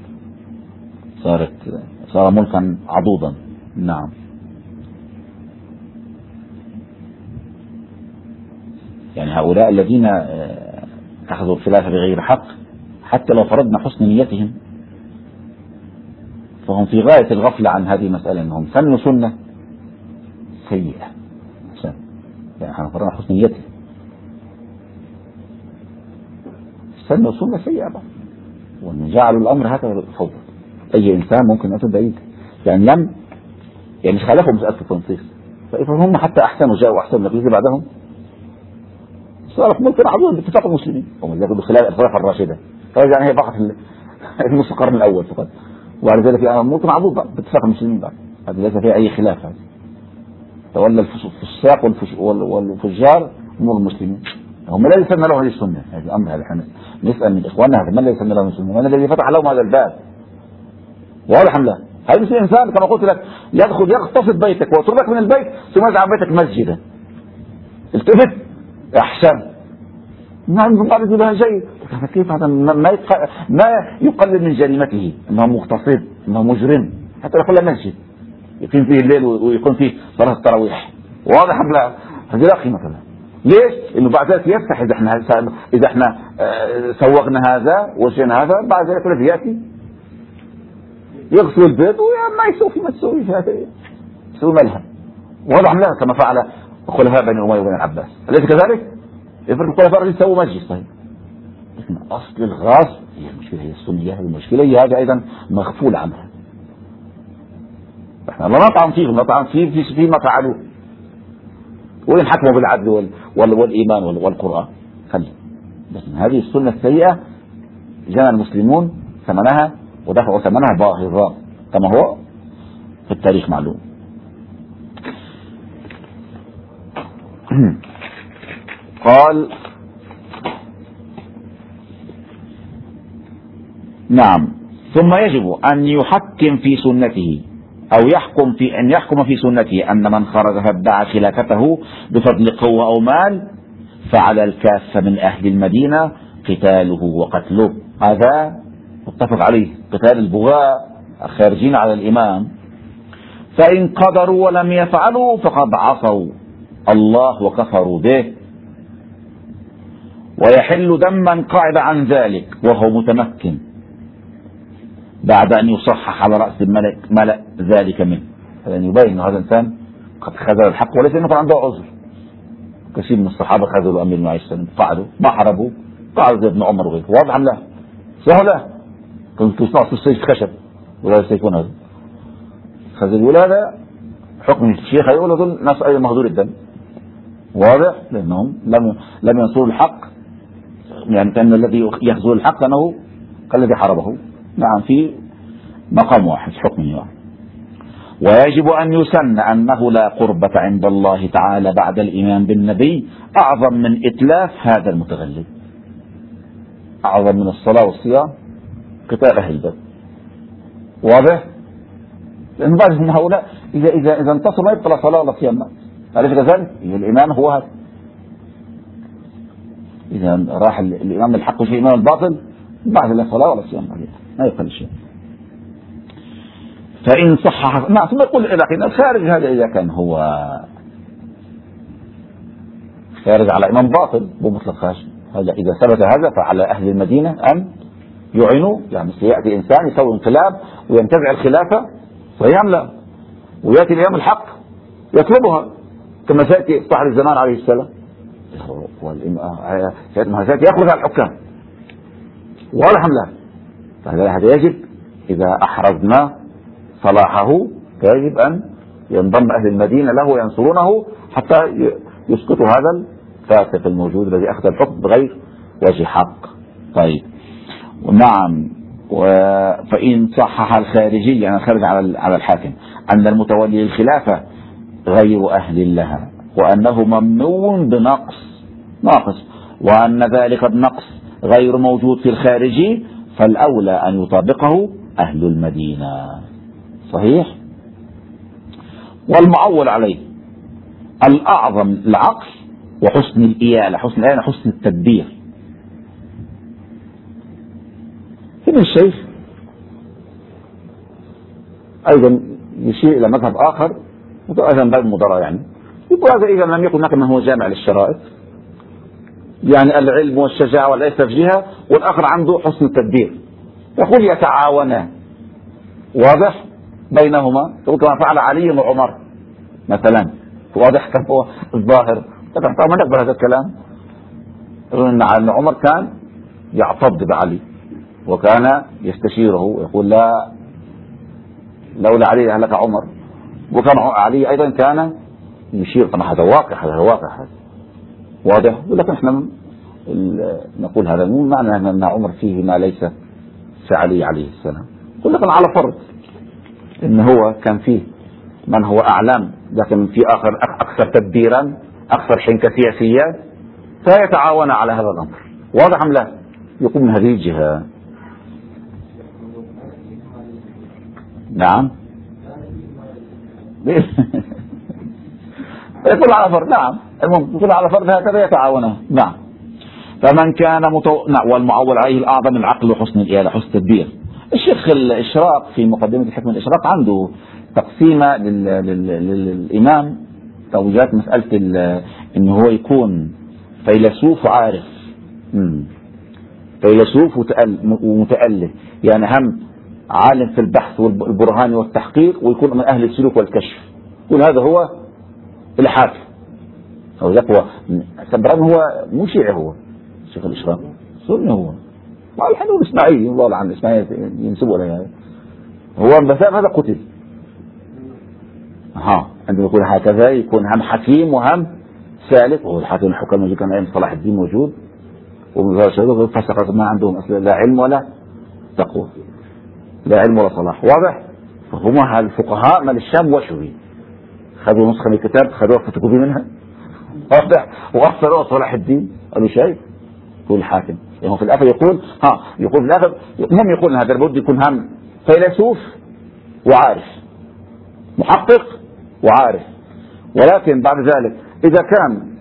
S1: صار ملكا عضوضا. نعم. يعني هؤلاء الذين أخذوا الخلافة بغير حق حتى لو فرضنا حسن نيتهم فهم في غاية الغفلة عن هذه المسألة، أنهم سنوا سنة سيئة. يعني احنا فرضنا حسن نيتهم، سنوا سنة سيئة بقى وجعلوا الأمر هكذا بالفوضى. أي إنسان ممكن أن بعيد يعني يعني خالفوا مسألة التنصيص، فإذا هم حتى أحسنوا جاءوا أحسن النبي بعدهم صارت ممكن عضوهم باتفاق المسلمين ومن ذلك بخلاف الخلافة الراشدة. يعني هي فقط نصف القرن الأول فقط، وعلى ذلك في ممكن عضو باتفاق المسلمين بعد، هذا ليس فيه أي خلاف. هذا تولى الفساق والفجار أمور المسلمين، هم لا يسمى لهم هذه السنة. هذا الأمر هذا احنا نسأل من إخواننا هذا من لا يسمى لهم السنة؟ من الذي فتح لهم هذا الباب؟ واضح أم لا؟ هذا مثل إنسان كما قلت لك يدخل يغتصب بيتك ويطردك من البيت ثم يجعل بيتك مسجدا. التفت أحسن، نعم قال لها جيد، كيف هذا ما يقلل من جريمته انه مغتصب انه مجرم حتى يقول مسجد يقيم فيه الليل ويكون فيه صلاة التراويح. واضح ام لا؟ هذه لا قيمة لها. ليش؟ انه بعد ذلك يفتح اذا احنا سوغنا هذا وجهنا هذا بعد ذلك الذي ياتي يغسل البيت وما يسوي ما تسوي يسوي ملها. واضح ام لا؟ كما فعل خلفاء بني أمية وبني العباس أليس كذلك؟ يفرق الخلفاء الذين سووا مسجد. طيب لكن أصل الغاز هي المشكلة، هي السنية، المشكلة هي هذا أيضا مغفول عنها. احنا لا نطعن فيهم، نطعن فيما فعلوه وإن حكموا بالعدل والإيمان والقرآن خلي. لكن هذه السنة السيئة جنى المسلمون ثمنها ودفعوا ثمنها باهظا كما هو في التاريخ معلوم. قال نعم ثم يجب أن يحكم في سنته أو يحكم في سنته أن من خرج فادعى خلافته بفضل قوة أو مال فعلى الكافة من أهل المدينة قتاله وقتله. هذا متفق عليه، قتال البغاة الخارجين على الإمام. فإن قدروا ولم يفعلوا فقد عصوا الله وكفروا به، ويحل دم من قعد عن ذلك وهو متمكن بعد أن يصحح على رأس ملأ ذلك منه. يعني يبين هذا الإنسان قد خذل الحق وليس أنه عنده عذر. كثير من الصحابة خذلوا أمير المؤمنين عليه السلام، قعدوا ما حربوا، قعدوا زي ابن عمر وغيره. واضح لا؟ سهلة كنت تصنع في السيف خشب ولا يسيفون هذا خذل الولادة حكم الشيخ يقول هذول ناس أيضا مهدور الدم. واضح؟ لأنهم لم ينصروا الحق، يعني كان الذي يخذل الحق أنه كالذي حاربه. نعم في مقام واحد حكم واحد. ويجب أن يسن أنه لا قربة عند الله تعالى بعد الإيمان بالنبي أعظم من إتلاف هذا المتغلب، أعظم من الصلاة والصيام قتال أهل البدر. واضح؟ لأن بعض من هؤلاء إذا انتصر ما يبقى صلاة ولا صيام. أليس كذلك؟ الإيمان هو هذا. إذا راح الإمام بالحق في إمام الباطل بعد لا صلاة ولا صيام ما يقل شيء. فإن صحح ثم يقول لكن الخارج هذا إذا كان هو خارج على إمام باطل بمطلق خارج، هذا إذا ثبت هذا فعلى أهل المدينة أن يعنوا. يعني يأتي إنسان يسوي انقلاب وينتزع الخلافة فيملأ ويأتي الإمام الحق يطلبها كما سيأتي صاحب الزمان عليه السلام سيأتي يخرج على الحكام. واضح لا؟ فهذا يجب إذا أحرزنا صلاحه يجب أن ينضم أهل المدينة له وينصرونه حتى يسقطوا هذا الفاسق الموجود الذي أخذ الحكم بغير وجه حق. طيب نعم. فإن صحح الخارجي يعني خرج على الحاكم أن المتولي الخلافة غير أهل لها وأنه ممنوع بنقص ناقص، وأن ذلك النقص غير موجود في الخارجي، فالأولى أن يطابقه أهل المدينة. صحيح. والمعول عليه الأعظم العقل وحسن الإيالة، حسن التدبير. ابن الشيخ أيضا يشير إلى مذهب آخر أيضا باب المدراء، يعني يقول هذا إذا لم يكن هناك من هو جامع للشرائط، يعني العلم والشجاعة والعفة في جهة، والآخر عنده حسن التدبير، يقول يتعاونان، واضح بينهما، كما فعل علي وعمر مثلا، واضح كم هو الظاهر. طبعا نقبل هذا الكلام، أن عمر كان يعتض بعلي وكان يستشيره، يقول لا لولا علي لهلك عمر، وكان علي أيضا كان يشير. طبعا هذا واقع، هذا واقع، هذا واضح. ولكن احنا نقول هذا مو معنى أن عمر فيه ما ليس في علي عليه السلام، لكن على فرض إن هو كان فيه من هو أعلم، لكن في آخر أكثر تدبيرا، أكثر حنكة سياسية، فيتعاون على هذا الأمر. واضح أم لا؟ يقوم من هذه الجهة. نعم. يقول على فرض، نعم، يقول على فرض هكذا يتعاونه. نعم. فمن كان والمعول عليه الأعظم العقل وحسن الإيالة، حسن التدبير. الشيخ الإشراق في مقدمة الحكمة الإشراق عنده تقسيمة للإمام، توجيهات مسألة إنه هو يكون فيلسوف وعارف، فيلسوف ومتألف، يعني هم عالم في البحث والبرهان والتحقيق، ويكون من أهل السلوك والكشف. يقول هذا هو الحاكم. هو سبران هو مو شيعي، هو الشيخ الإشراق سني، هو مع الحنون الإسماعيلي، الله لعن الإسماعيلي ينسبوا إليه، هو بسبب هذا قتل. عندما يقول هكذا يكون هم حكيم وهم سالك، وهو الحاكم الحكام موجود، كان أيام صلاح الدين موجود، ومن فسق ما عندهم أصلا لا علم ولا تقوى، لا علم ولا صلاح. واضح. فهم الفقهاء من الشام وشوي خذوا نسخة من الكتاب، خذوها فتكوبي منها، واضح، وأصلوا صلاح الدين قالوا شايف يقول الحاكم. يعني في الآخر يقول في الآخر هم يقول هذا لابد يكون هم فيلسوف وعارف، محقق وعارف، ولكن بعد ذلك إذا كان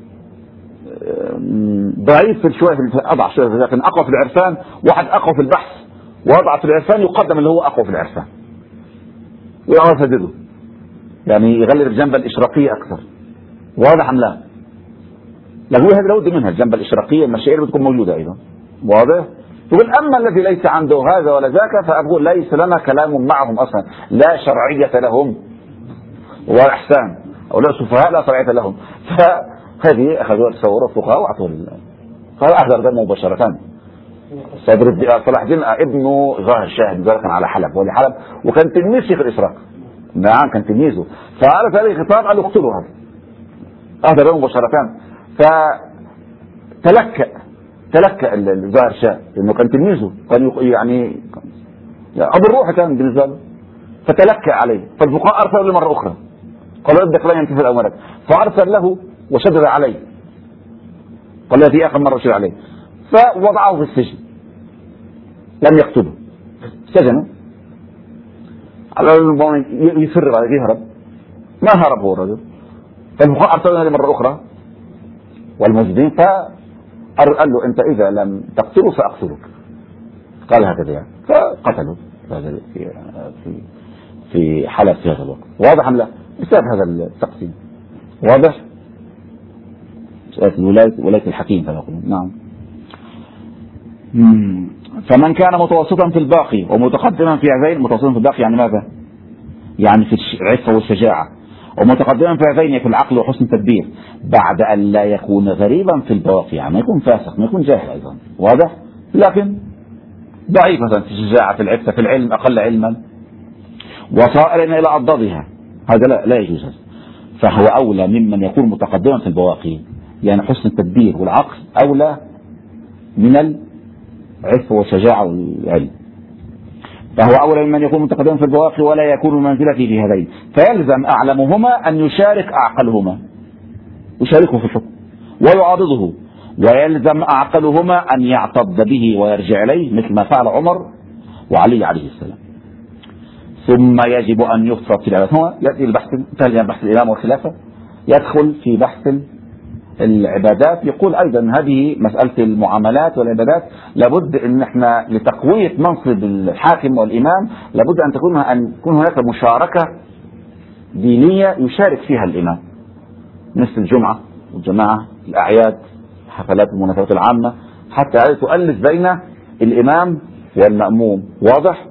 S1: ضعيف في شوية، أضعف شوية، لكن أقوى في العرفان، واحد أقوى في البحث وأضعف في العرفان، يقدم اللي هو أقوى في العرفان ويعرف يعني يغلب الجنبة الإشراقية أكثر. واضح أم لا؟ لكن هذا لابد منها، الجنبة الإشراقية المشاعر بتكون موجودة أيضا. واضح؟ يقول أما الذي ليس عنده هذا ولا ذاك فأقول ليس لنا كلام معهم أصلا، لا شرعية لهم ولا إحسان، أو لا سفهاء لا شرعية لهم. فهذه أخذوا تصوروا الفقهاء وأعطوا فأحضر ده مباشرة. صلاح الدين ابنه ظاهر شاهد كان على حلب، ولحلب، وكان تلميذ شيخ الإشراق. نعم كان تلميذه. فعرف هذه الخطاب قال اقتلوا هذا، أحضر ده مباشرة. فتلكأ الظاهر شاهد لأنه كان تلميذه، كان يعني أبو الروح كان بالنسبة له، فتلكأ عليه. فالفقهاء أرسلوا له مرة أخرى، قالوا ابدك لا ينتفع أمرك، فأرسل له وشدد عليه، قال هذه آخر مرة شدد عليه، فوضعه في السجن، لم يقتله، سجنه على يفر يهرب، ما هرب هو الرجل. فالفقهاء أرسلوا له مرة أخرى والموجودين، فقال له أنت إذا لم تقتله فأقتلك، قال هكذا يعني، فقتله في حلب في هذا الوقت. واضح أم لا؟ بسبب هذا التقسيم. واضح؟ ولاية الحكيم كما يقولون. نعم. فمن كان متوسطا في الباقي ومتقدما في هذين، متوسطا في الباقي يعني ماذا؟ يعني في العفة والشجاعة، ومتقدما في هذين في العقل وحسن التدبير، بعد أن لا يكون غريبا في البواقي، يعني ما يكون فاسق، ما يكون جاهل أيضا. واضح؟ لكن ضعيف مثلا في الشجاعة، في العفة، في العلم أقل علما، وصائلا إلى أضدادها، هذا لا يجوز. فهو أولى ممن يكون متقدما في البواقي، يعني حسن التدبير والعقل أولى من العفة والشجاعة والعلم. فهو أولى ممن يكون متقدما في البواقي ولا يكون منزلته في هذين، فيلزم أعلمهما أن يشارك أعقلهما، يشاركه في الحكم، ويعارضه، ويلزم أعقلهما أن يعتض به ويرجع إليه مثل ما فعل عمر وعلي عليه السلام. ثم يجب أن يفرض في العبادات. هو يأتي البحث، انتهى بحث الإمام والخلافة، يدخل في بحث العبادات. يقول أيضا هذه مسألة المعاملات والعبادات لابد أن احنا لتقوية منصب الحاكم والإمام لابد أن تكون هناك مشاركة دينية يشارك فيها الإمام، مثل الجمعة والجماعة، الأعياد، حفلات المناسبات العامة، حتى تؤلف بين الإمام والمأموم. واضح؟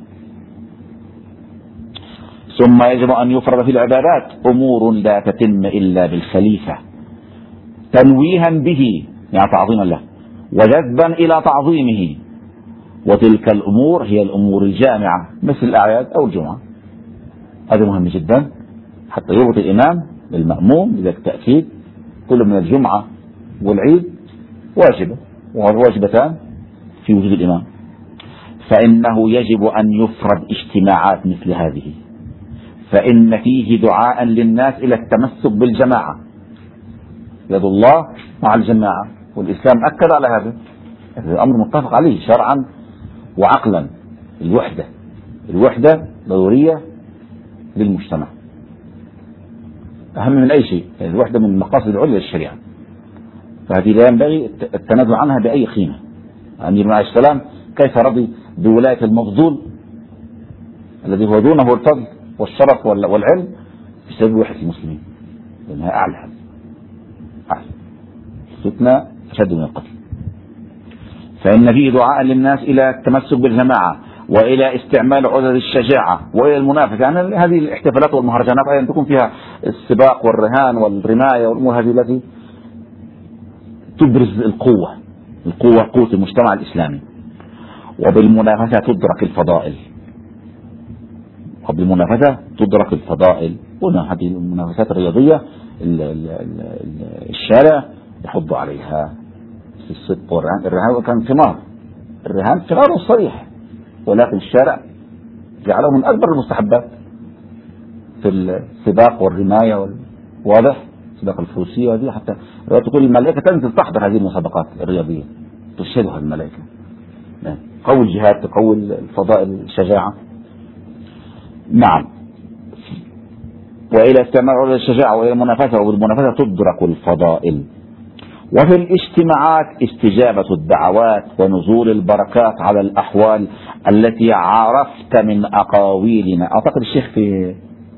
S1: ثم يجب أن يفرض في العبادات أمور لا تتم إلا بالخليفة تنويها به، يعني تعظيما له، وجذبا إلى تعظيمه، وتلك الأمور هي الأمور الجامعة مثل الأعياد أو الجمعة. هذا مهم جدا حتى يربط الإمام بالمأموم بذلك التأكيد. كل من الجمعة والعيد واجبة، وواجبتان في وجود الإمام، فإنه يجب أن يفرض اجتماعات مثل هذه، فإن فيه دعاء للناس إلى التمسك بالجماعة، يد الله مع الجماعة، والإسلام أكد على هذا. هذا الأمر متفق عليه شرعا وعقلا. الوحدة ضرورية للمجتمع، أهم من أي شيء. الوحدة من المقاصد العليا للشريعة، فهذه لا ينبغي التنازل عنها بأي قيمة. النبي عليه السلام كيف رضي بولاية المفضول الذي هو دونه الفضل والشرف والعلم بسبب وحدة المسلمين، لأنها أعلى فتنة أشد من القتل. فإن فيه دعاء للناس إلى التمسك بالجماعة وإلى استعمال عذر الشجاعة وإلى المنافسة. يعني هذه الاحتفالات والمهرجانات أيضا تكون فيها السباق والرهان والرماية والأمور هذه التي تبرز قوة المجتمع الإسلامي. وبالمنافسة تدرك الفضائل. قلنا هذه المنافسات الرياضية الشارع يحض عليها في الصدق والرهان. الرهان كان ثمار، الرهان ثماره الصريح، ولكن الشارع جعله من أكبر المستحبات في السباق والرماية واضح، سباق الفروسية هذه، حتى تقول الملائكة تنزل تحضر هذه المسابقات الرياضية، تشهدها الملائكة. قوي الجهاد، تقوي الفضائل، الشجاعة. نعم. وإلى استعمال الشجاعة وإلى المنافسة، وبالمنافسة تدرك الفضائل. وفي الاجتماعات استجابة الدعوات ونزول البركات على الأحوال التي عرفت من أقاويلنا. أعتقد الشيخ في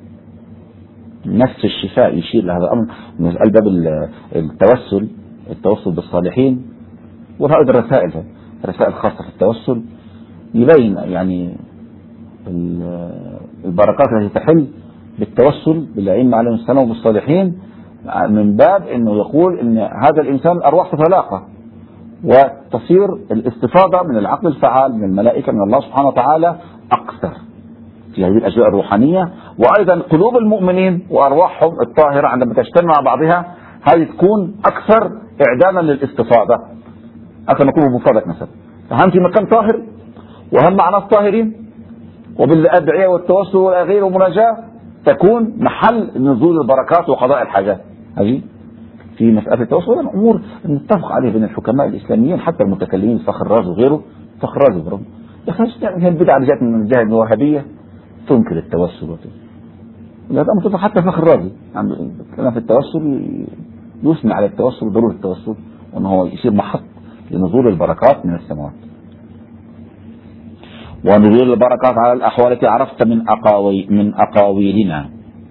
S1: نفس الشفاء يشير لهذا الأمر، مسألة باب التوسل بالصالحين، وهذه الرسائل خاصة في التوسل يبين يعني البركات التي تحل بالتوسل بالأئمة عليهم السلام وبالصالحين، من باب أنه يقول أن هذا الإنسان الأرواح تتلاقى وتصير الاستفاضة من العقل الفعال من الملائكة من الله سبحانه وتعالى أكثر في هذه الأجواء الروحانية. وأيضا قلوب المؤمنين وأرواحهم الطاهرة عندما تجتمع مع بعضها هذه تكون أكثر إعدادا للاستفاضة، أكثر نكون بمفردك مثلا. فهم في مكان طاهر وهم مع ناس طاهرين، وبالأدعية والتوسل والأغير والمناجاة تكون محل نزول البركات وقضاء الحاجات. هذه في مسألة التوسل أمور متفق عليها بين الحكماء الإسلاميين حتى المتكلمين، فخر الرازي وغيره. البدعة اللي جاءت من الجهة الوهابية تنكر التوسل هذا متفق، حتى فخر الرازي في التوسل يثني على التوسل وضرورة التوسل وأنه يصير محط لنزول البركات من السماوات. ونزول البركات على الأحوال التي عرفت من أقاويلنا.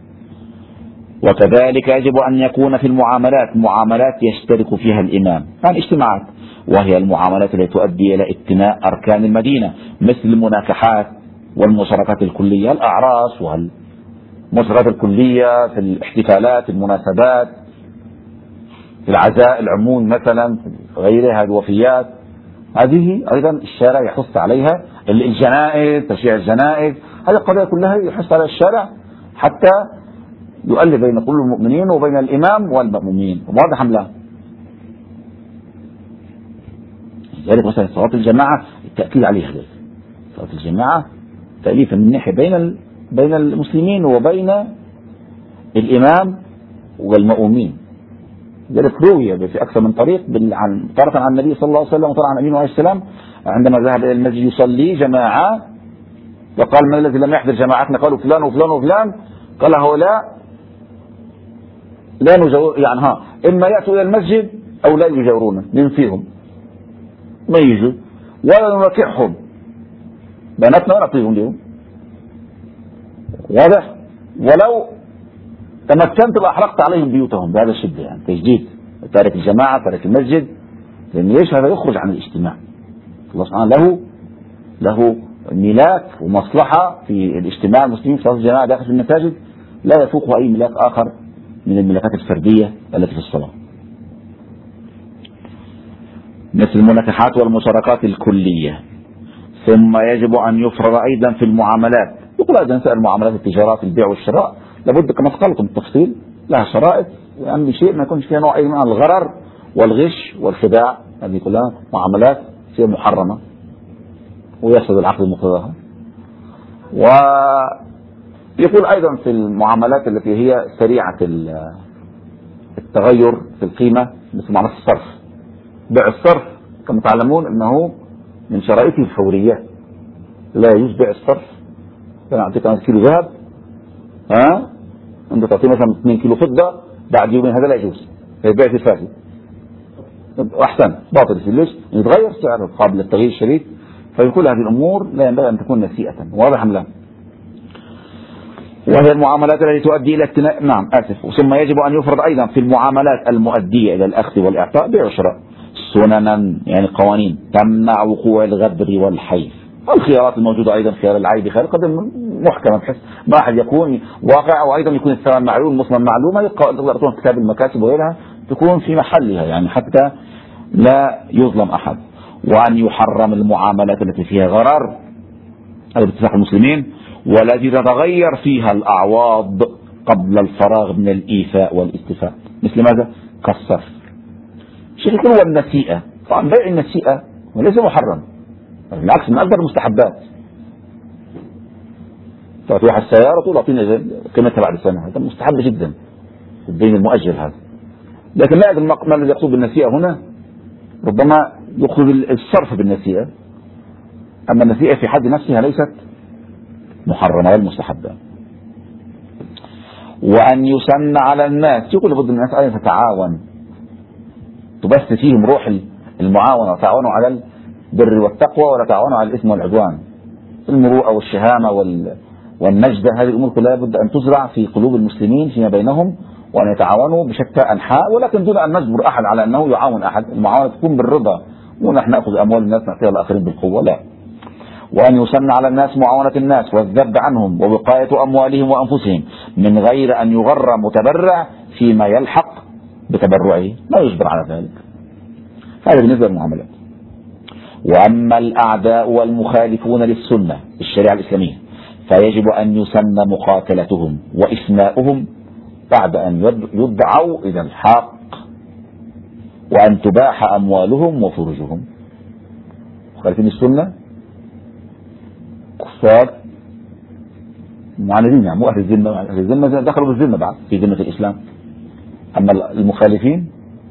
S1: وكذلك يجب أن يكون في معاملات يشترك فيها الإمام، يعني اجتماعات، وهي المعاملات التي تؤدي إلى اتناء أركان المدينة مثل المناكحات والمشاركات الكلية، الأعراس والمشاركات الكلية في الاحتفالات، المناسبات، في العزاء العموم مثلا، غيرها الوفيات. هذه أيضا الشارع يحث عليها. الجنائز، تشييع الجنائز، هذه القضايا كلها يحث على الشارع حتى يؤلف بين كل المؤمنين وبين الإمام والمأمومين. واضح أم لا؟ لذلك مثلا صلاة الجماعة التأكيد عليها، صلاة الجماعة تأليفا من ناحية بين المسلمين وبين الإمام والمأمومين، ذلك روي في أكثر من طريق طرفا عن النبي صلى الله عليه وسلم وطرفا عن النبي عليه السلام عندما ذهب إلى المسجد يصلي جماعة وقال من الذي لم يحضر جماعتنا؟ قالوا فلان وفلان وفلان. قال هؤلاء لا نجاور، يعني إما يأتوا إلى المسجد أو لا يجاورونا، من فيهم ما يجوا ولا نركعهم، بناتنا ونعطيهم لهم. واضح؟ ولو تمكنت لأحرقت عليهم بيوتهم بهذا الشدة، يعني تجديد تارك الجماعة تارك المسجد، لأن ليش هذا يخرج عن الاجتماع. الله سبحانه له ملاك ومصلحة في الاجتماع المسلمين في صلاة الجماعة داخل المساجد لا يفوقه أي ملاك آخر من الملاكات الفردية التي في الصلاة، مثل المناكحات والمشاركات الكلية. ثم يجب أن يفرض أيضا في المعاملات، يقول أيضا سائر المعاملات التجارات البيع والشراء لابد كما قلتم بالتفصيل لها شرائط، أهم شيء ما يكونش فيها نوع أي من الغرر والغش والخداع، هذه كلها معاملات فيها محرمة ويفسد العقد بمقتضاها. ويقول أيضا في المعاملات التي هي سريعة التغير في القيمة مثل معاملة الصرف، بيع الصرف كما تعلمون أنه من شرائطه الفورية، لا يجوز بيع الصرف. أنا أعطيك كيلو ذهب أنت تعطيه مثلا 2 كيلو فضة، بعد يومين هذا لا يجوز، بيع فاسد وأحسن باطل. ليش؟ يتغير سعره قابل للتغيير الشديد. فكل هذه الأمور لا ينبغي أن تكون نسيئة، واضح أم لا؟ وهي المعاملات التي تؤدي إلى نعم آسف. ثم يجب أن يفرض أيضا في المعاملات المؤدية إلى الأخذ والإعطاء بيع وشراء سننا، يعني قوانين تمنع وقوع الغدر والحيف. الخيارات الموجودة أيضا خيار العيب خيار قدم محكمة بحيث ما أحد يكون واقع، وأيضا يكون الثمن معلوم المصمم معلومة، تقدر كتاب المكاسب وغيرها تكون في محلها، يعني حتى لا يظلم أحد. وأن يحرم المعاملات التي فيها غرر هذا باتفاق المسلمين، والتي تتغير فيها الأعواض قبل الفراغ من الإيفاء والاستيفاء، مثل ماذا؟ كالصرف. شيء يقول والنسيئة، طبعا بيع النسيئة وليس محرم، بالعكس من أكبر المستحبات. تعطي واحد السيارة تقول أعطيني قيمتها بعد سنة، هذا مستحب جدا في الدين المؤجل هذا. لكن لا يدري ما الذي يقصد بالنسيئة هنا، ربما يقصد الصرف بالنسيئة، أما النسيئة في حد نفسها ليست محرمة ولا مستحبة. وأن يسن على الناس، يقول لابد الناس أن تتعاون، تبث فيهم روح المعاونة، وتعاونوا على البر والتقوى ولا تعاونوا على الإثم والعدوان. المروءة والشهامة والنجدة، هذه الأمور كلها لابد أن تزرع في قلوب المسلمين فيما بينهم، وأن يتعاونوا بشتى أنحاء، ولكن دون أن نجبر أحد على أنه يعاون أحد. المعاونة تكون بالرضا، ونحن نأخذ أموال الناس نعطيها الآخرين بالقوة، لا. وأن يسن على الناس معاونة الناس والذب عنهم ووقاية أموالهم وأنفسهم من غير أن يغر متبرع فيما يلحق بتبرعه، لا يجبر على ذلك. هذا بالنسبة للمعاملات. وأما الأعداء والمخالفون للسنة الشريعة الإسلامية فيجب أن يسن مقاتلتهم وإفناؤهم بعد أن يدعوا إلى الحق، وأن تباح أموالهم وفرجهم. مخالفين السنة كفار معاندين، يعني مو أهل الذمة، أهل الذمة دخلوا بالذمة بعد في ذمة الإسلام. أما المخالفين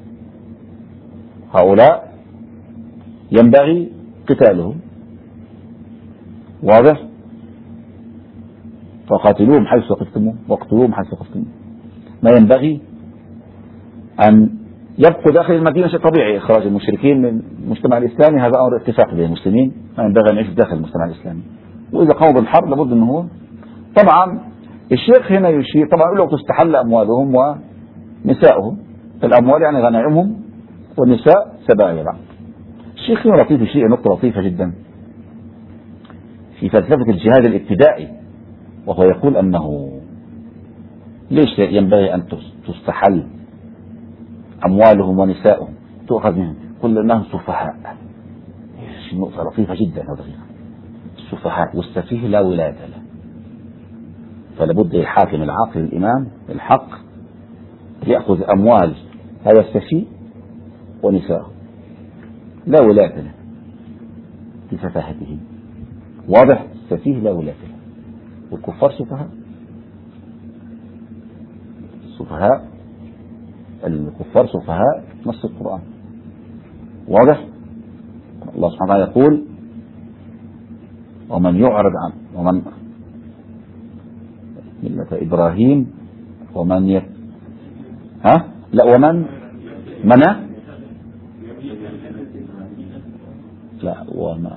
S1: هؤلاء ينبغي قتالهم، واضح؟ فقاتلوهم حيث ثقفتموهم واقتلوهم حيث ثقفتموهم. ما ينبغي أن يبقوا داخل المدينة، شيء طبيعي إخراج المشركين من المجتمع الإسلامي، هذا أمر اتفاق بين المسلمين، ما ينبغي أن يعيش داخل المجتمع الإسلامي. وإذا قاموا بالحرب لابد أنه طبعا الشيخ هنا يشير، طبعا يقول لك تستحل أموالهم ونسائهم، الأموال يعني غنائمهم والنساء سبايا بعد. الشيخ هنا لطيف شيء، نقطة لطيفة جدا في فلسفة الجهاد الابتدائي، وهو يقول أنه ليش ينبغي أن تستحل أموالهم ونسائهم تؤخذ منهم، كل أنهم سفهاء. نقطة لطيفة جدا هذا، السفهاء والسفيه لا ولاية له، فلابد الحاكم العاقل الإمام الحق يأخذ أموال هذا السفيه ونسائه، لا ولاية له في سفاهته. واضح؟ السفيه لا ولاية له، والكفار سفهاء. السفهاء الكفار سفهاء نص القرآن واضح. الله سبحانه وتعالى يقول ومن يعرض عن ومن ملة إبراهيم ومن لا ومن لا وما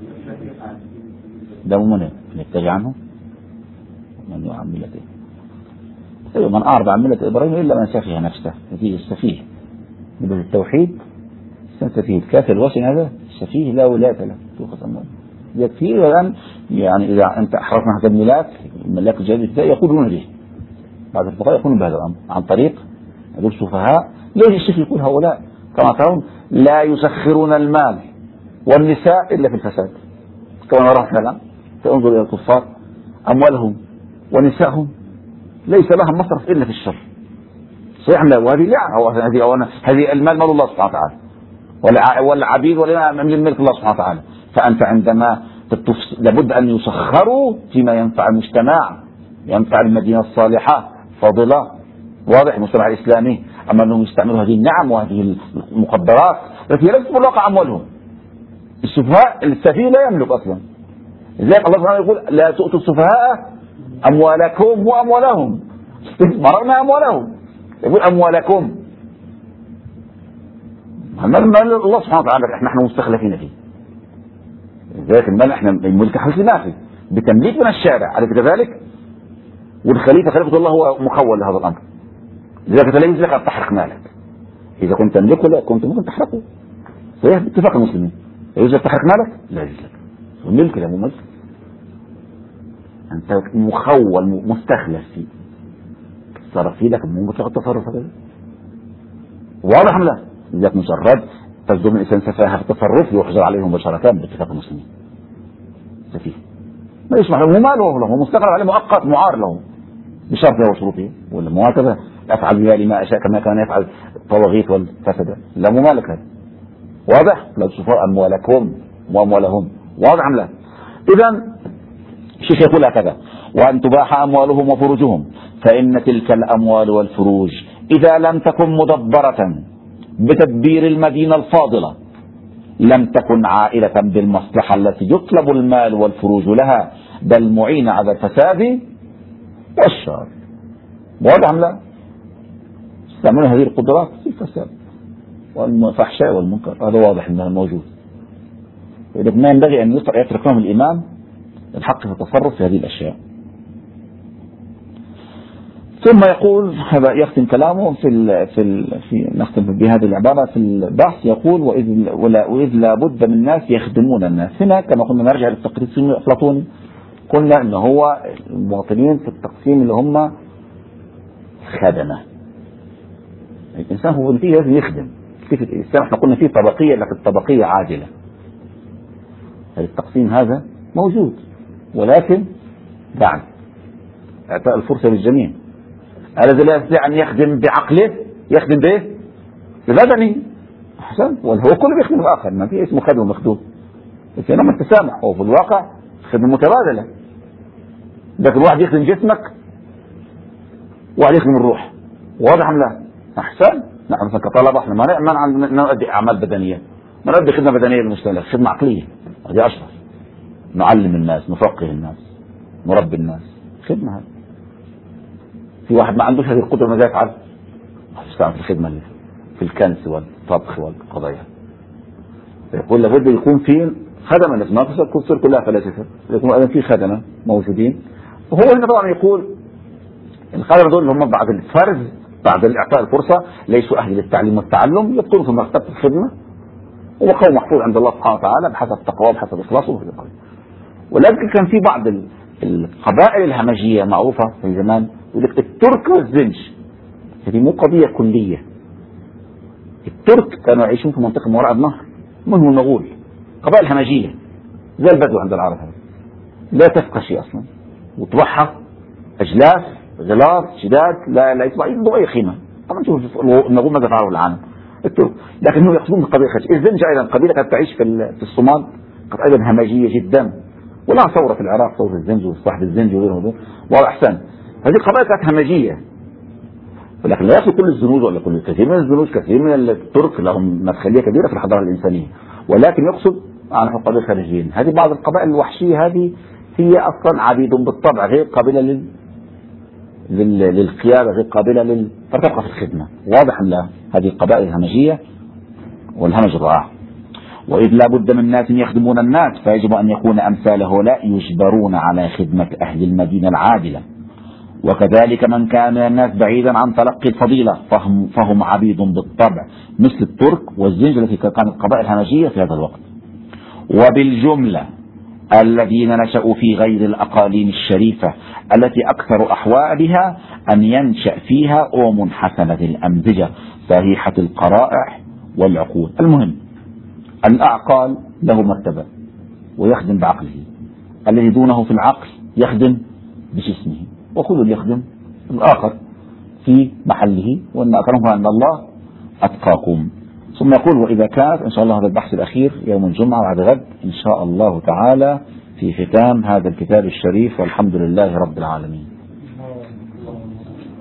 S1: ده من يتجه عنه من يعرض ملته من أعرض عن ملة إبراهيم إلا من سفه نفسه. هذه السفيه بدون التوحيد سفيه الكافر الوثني هذا السفيه لا ولاية له يكفيه. والآن يعني إذا أنت أحرصنا هذا الملاك الجديد يقولون به بعض الفقهاء يقولون بهذا الأمر عن طريق يقول سفهاء. ليش الشيخ يقول هؤلاء كما ترون لا يسخرون المال والنساء إلا في الفساد كما نرى الآن. فانظر إلى الكفار أموالهم ونسائهم ليس لها مصرف إلا في الشر صحيح. وهذه هذه المال مال الله سبحانه وتعالى والعبيد من ملك الله سبحانه وتعالى. فأنت عندما لابد أن يسخروا فيما ينفع المجتمع ينفع المدينة الصالحة فاضلة واضح المجتمع الإسلامي. أما أنهم يستعملوا هذه النعم وهذه المخدرات التي ليست في الواقع أموالهم. السفيه لا يملك أصلا. لذلك الله سبحانه يقول لا تؤتوا السفهاء أموالكم وأموالهم مررنا أموالهم يقول أموالكم المال الله سبحانه وتعالى نحن مستخلفين فيه. لذلك المال احنا الملك حسنا فيه بتمليك من الشارع على كذلك. والخليفة خليفة الله هو مخول لهذا الأمر. لذلك لا يجوز لك أن تحرق مالك. إذا كنت تملكه لا كنت ممكن تحرقه صحيح باتفاق المسلمين. يجوز لك تحرق مالك؟ لا يجوز لك. الملك لا مو ملك أنت مخول مستخلف فيه تصرف فيه لك مو مطلق التصرف هذا واضح لا. لذلك مجرد تصدر من الإنسان سفاهة في التصرف يحجر عليهم مباشرة باتفاق المسلمين. سفيه ما يسمح له ماله هو مستقر عليه مؤقت معار له بشرطه وشروطه ولا مو هكذا أفعل بمالي ما أشاء كما كان يفعل الطواغيت والفسد لا مو مالك هذا واضح. لا تشوفوا أموالكم وأموالهم واضح لا. إذا الشيخ يقول هكذا وأن تباح أموالهم وفروجهم فإن تلك الأموال والفروج إذا لم تكن مدبرة بتدبير المدينة الفاضلة لم تكن عائلة بالمصلحة التي يطلب المال والفروج لها بل معين على الفساد والشر. واضح لا. استعملوا هذه القدرات في الفساد والفحشاء والمنكر هذا واضح أنه موجود. إذا ما ينبغي أن يترك لهم الإمام الحق في التصرف في هذه الأشياء. ثم يقول هذا يختم كلامه في نختم بهذه العبارة في البحث يقول وإذ لا بد من الناس يخدمون الناس. هنا كما قلنا نرجع للتقسيم الأفلاطوني قلنا أنه هو المواطنين في التقسيم اللي هم خدمة. الإنسان هو فيه لازم يخدم. كيف الإنسان احنا قلنا فيه طبقية لكن طبقية عادلة. التقسيم هذا موجود ولكن بعد اعطاء الفرصة للجميع. الذي لا يستطيع أن يخدم بعقله يخدم به ببدنه أحسن وهو كله بيخدم الآخر ما في اسمه خدم ومخدوم. لكن إنما التسامح وفي الواقع خدمة متبادلة. لكن واحد يخدم جسمك واحد يخدم الروح واضح أم لا؟ أحسن. نحن مثلا كطلبة احنا ما نؤدي أعمال بدنية ما نؤدي خدمة بدنية للمجتمع خدمة عقلية هذه أشرف. نعلم الناس نفقه الناس نربي الناس خدمة. هذه في واحد ما عندوش هذه القدرة ماذا يفعل؟ يستعمل في الخدمة في الكنس والطبخ والقضايا. يقول لابد يكون في خدمة لازم ما تصير كلها فلاسفة يكون في خدمة موجودين. وهو هنا طبعا يقول الخدمة دول هم بعد الفرز بعد الإعطاء الفرصة ليسوا أهل للتعليم والتعلم يدخلوا في مرتبة الخدمة وقوم محفوظ عند الله سبحانه وتعالى بحسب تقواه وبحسب إخلاصه. ولكن كان في بعض القبائل الهمجية معروفة في زمان يقول لك الترك والزنج. هذه مو قضية كلية. الترك كانوا يعيشون في منطقة ما وراء النهر منهم المغول قبائل همجية زي البدو عند العرب لا تفقه شيء أصلا وتوحى أجلاف غلاظ شداد لا يصبح يضوا أي قيمة. طبعا شوف المغول ماذا فعلوا العالم الترك. لكنهم يقصدون بقبيلة خارجية. الزنج أيضا قبيلة كانت تعيش في الصومال كانت أيضا همجية جدا ولها ثورة في العراق ثورة الزنج وصاحب الزنج وغيره وأحسن. هذه القبائل كانت همجية. ولكن لا يقصد كل الزنوج ولا كل كثير من الزنوج. كثير من الترك لهم مدخلية كبيرة في الحضارة الإنسانية، ولكن يقصد عن القبائل الخارجيين. هذه بعض القبائل الوحشية هذه هي أصلا عبيد بالطبع، غير قابلة للقيادة، غير قابلة فتبقى في الخدمة. واضح أن هذه القبائل الهمجية والهمج الرائع. وإذ لا بد من ناس يخدمون الناس، فيجب أن يكون أمثال هؤلاء يجبرون على خدمة أهل المدينة العادلة. وكذلك من كان الناس بعيدا عن تلقي الفضيلة فهم عبيد بالطبع، مثل الترك والزنج التي كانت قبائل همجية في هذا الوقت. وبالجملة الذين نشأوا في غير الأقاليم الشريفة التي أكثر أحوالها أن ينشأ فيها حسنة الأمزجة صحيحة القرائح والعقول. المهم الأعقال له مرتبة ويخدم بعقله، الذي دونه في العقل يخدم بجسمه، وكل يخدم الآخر في محله، وأن أكرمكم عند الله أتقاكم. ثم يقول: وإذا كانت إن شاء الله هذا البحث الأخير يوم الجمعة بعد غد إن شاء الله تعالى في ختام هذا الكتاب الشريف، والحمد لله رب العالمين.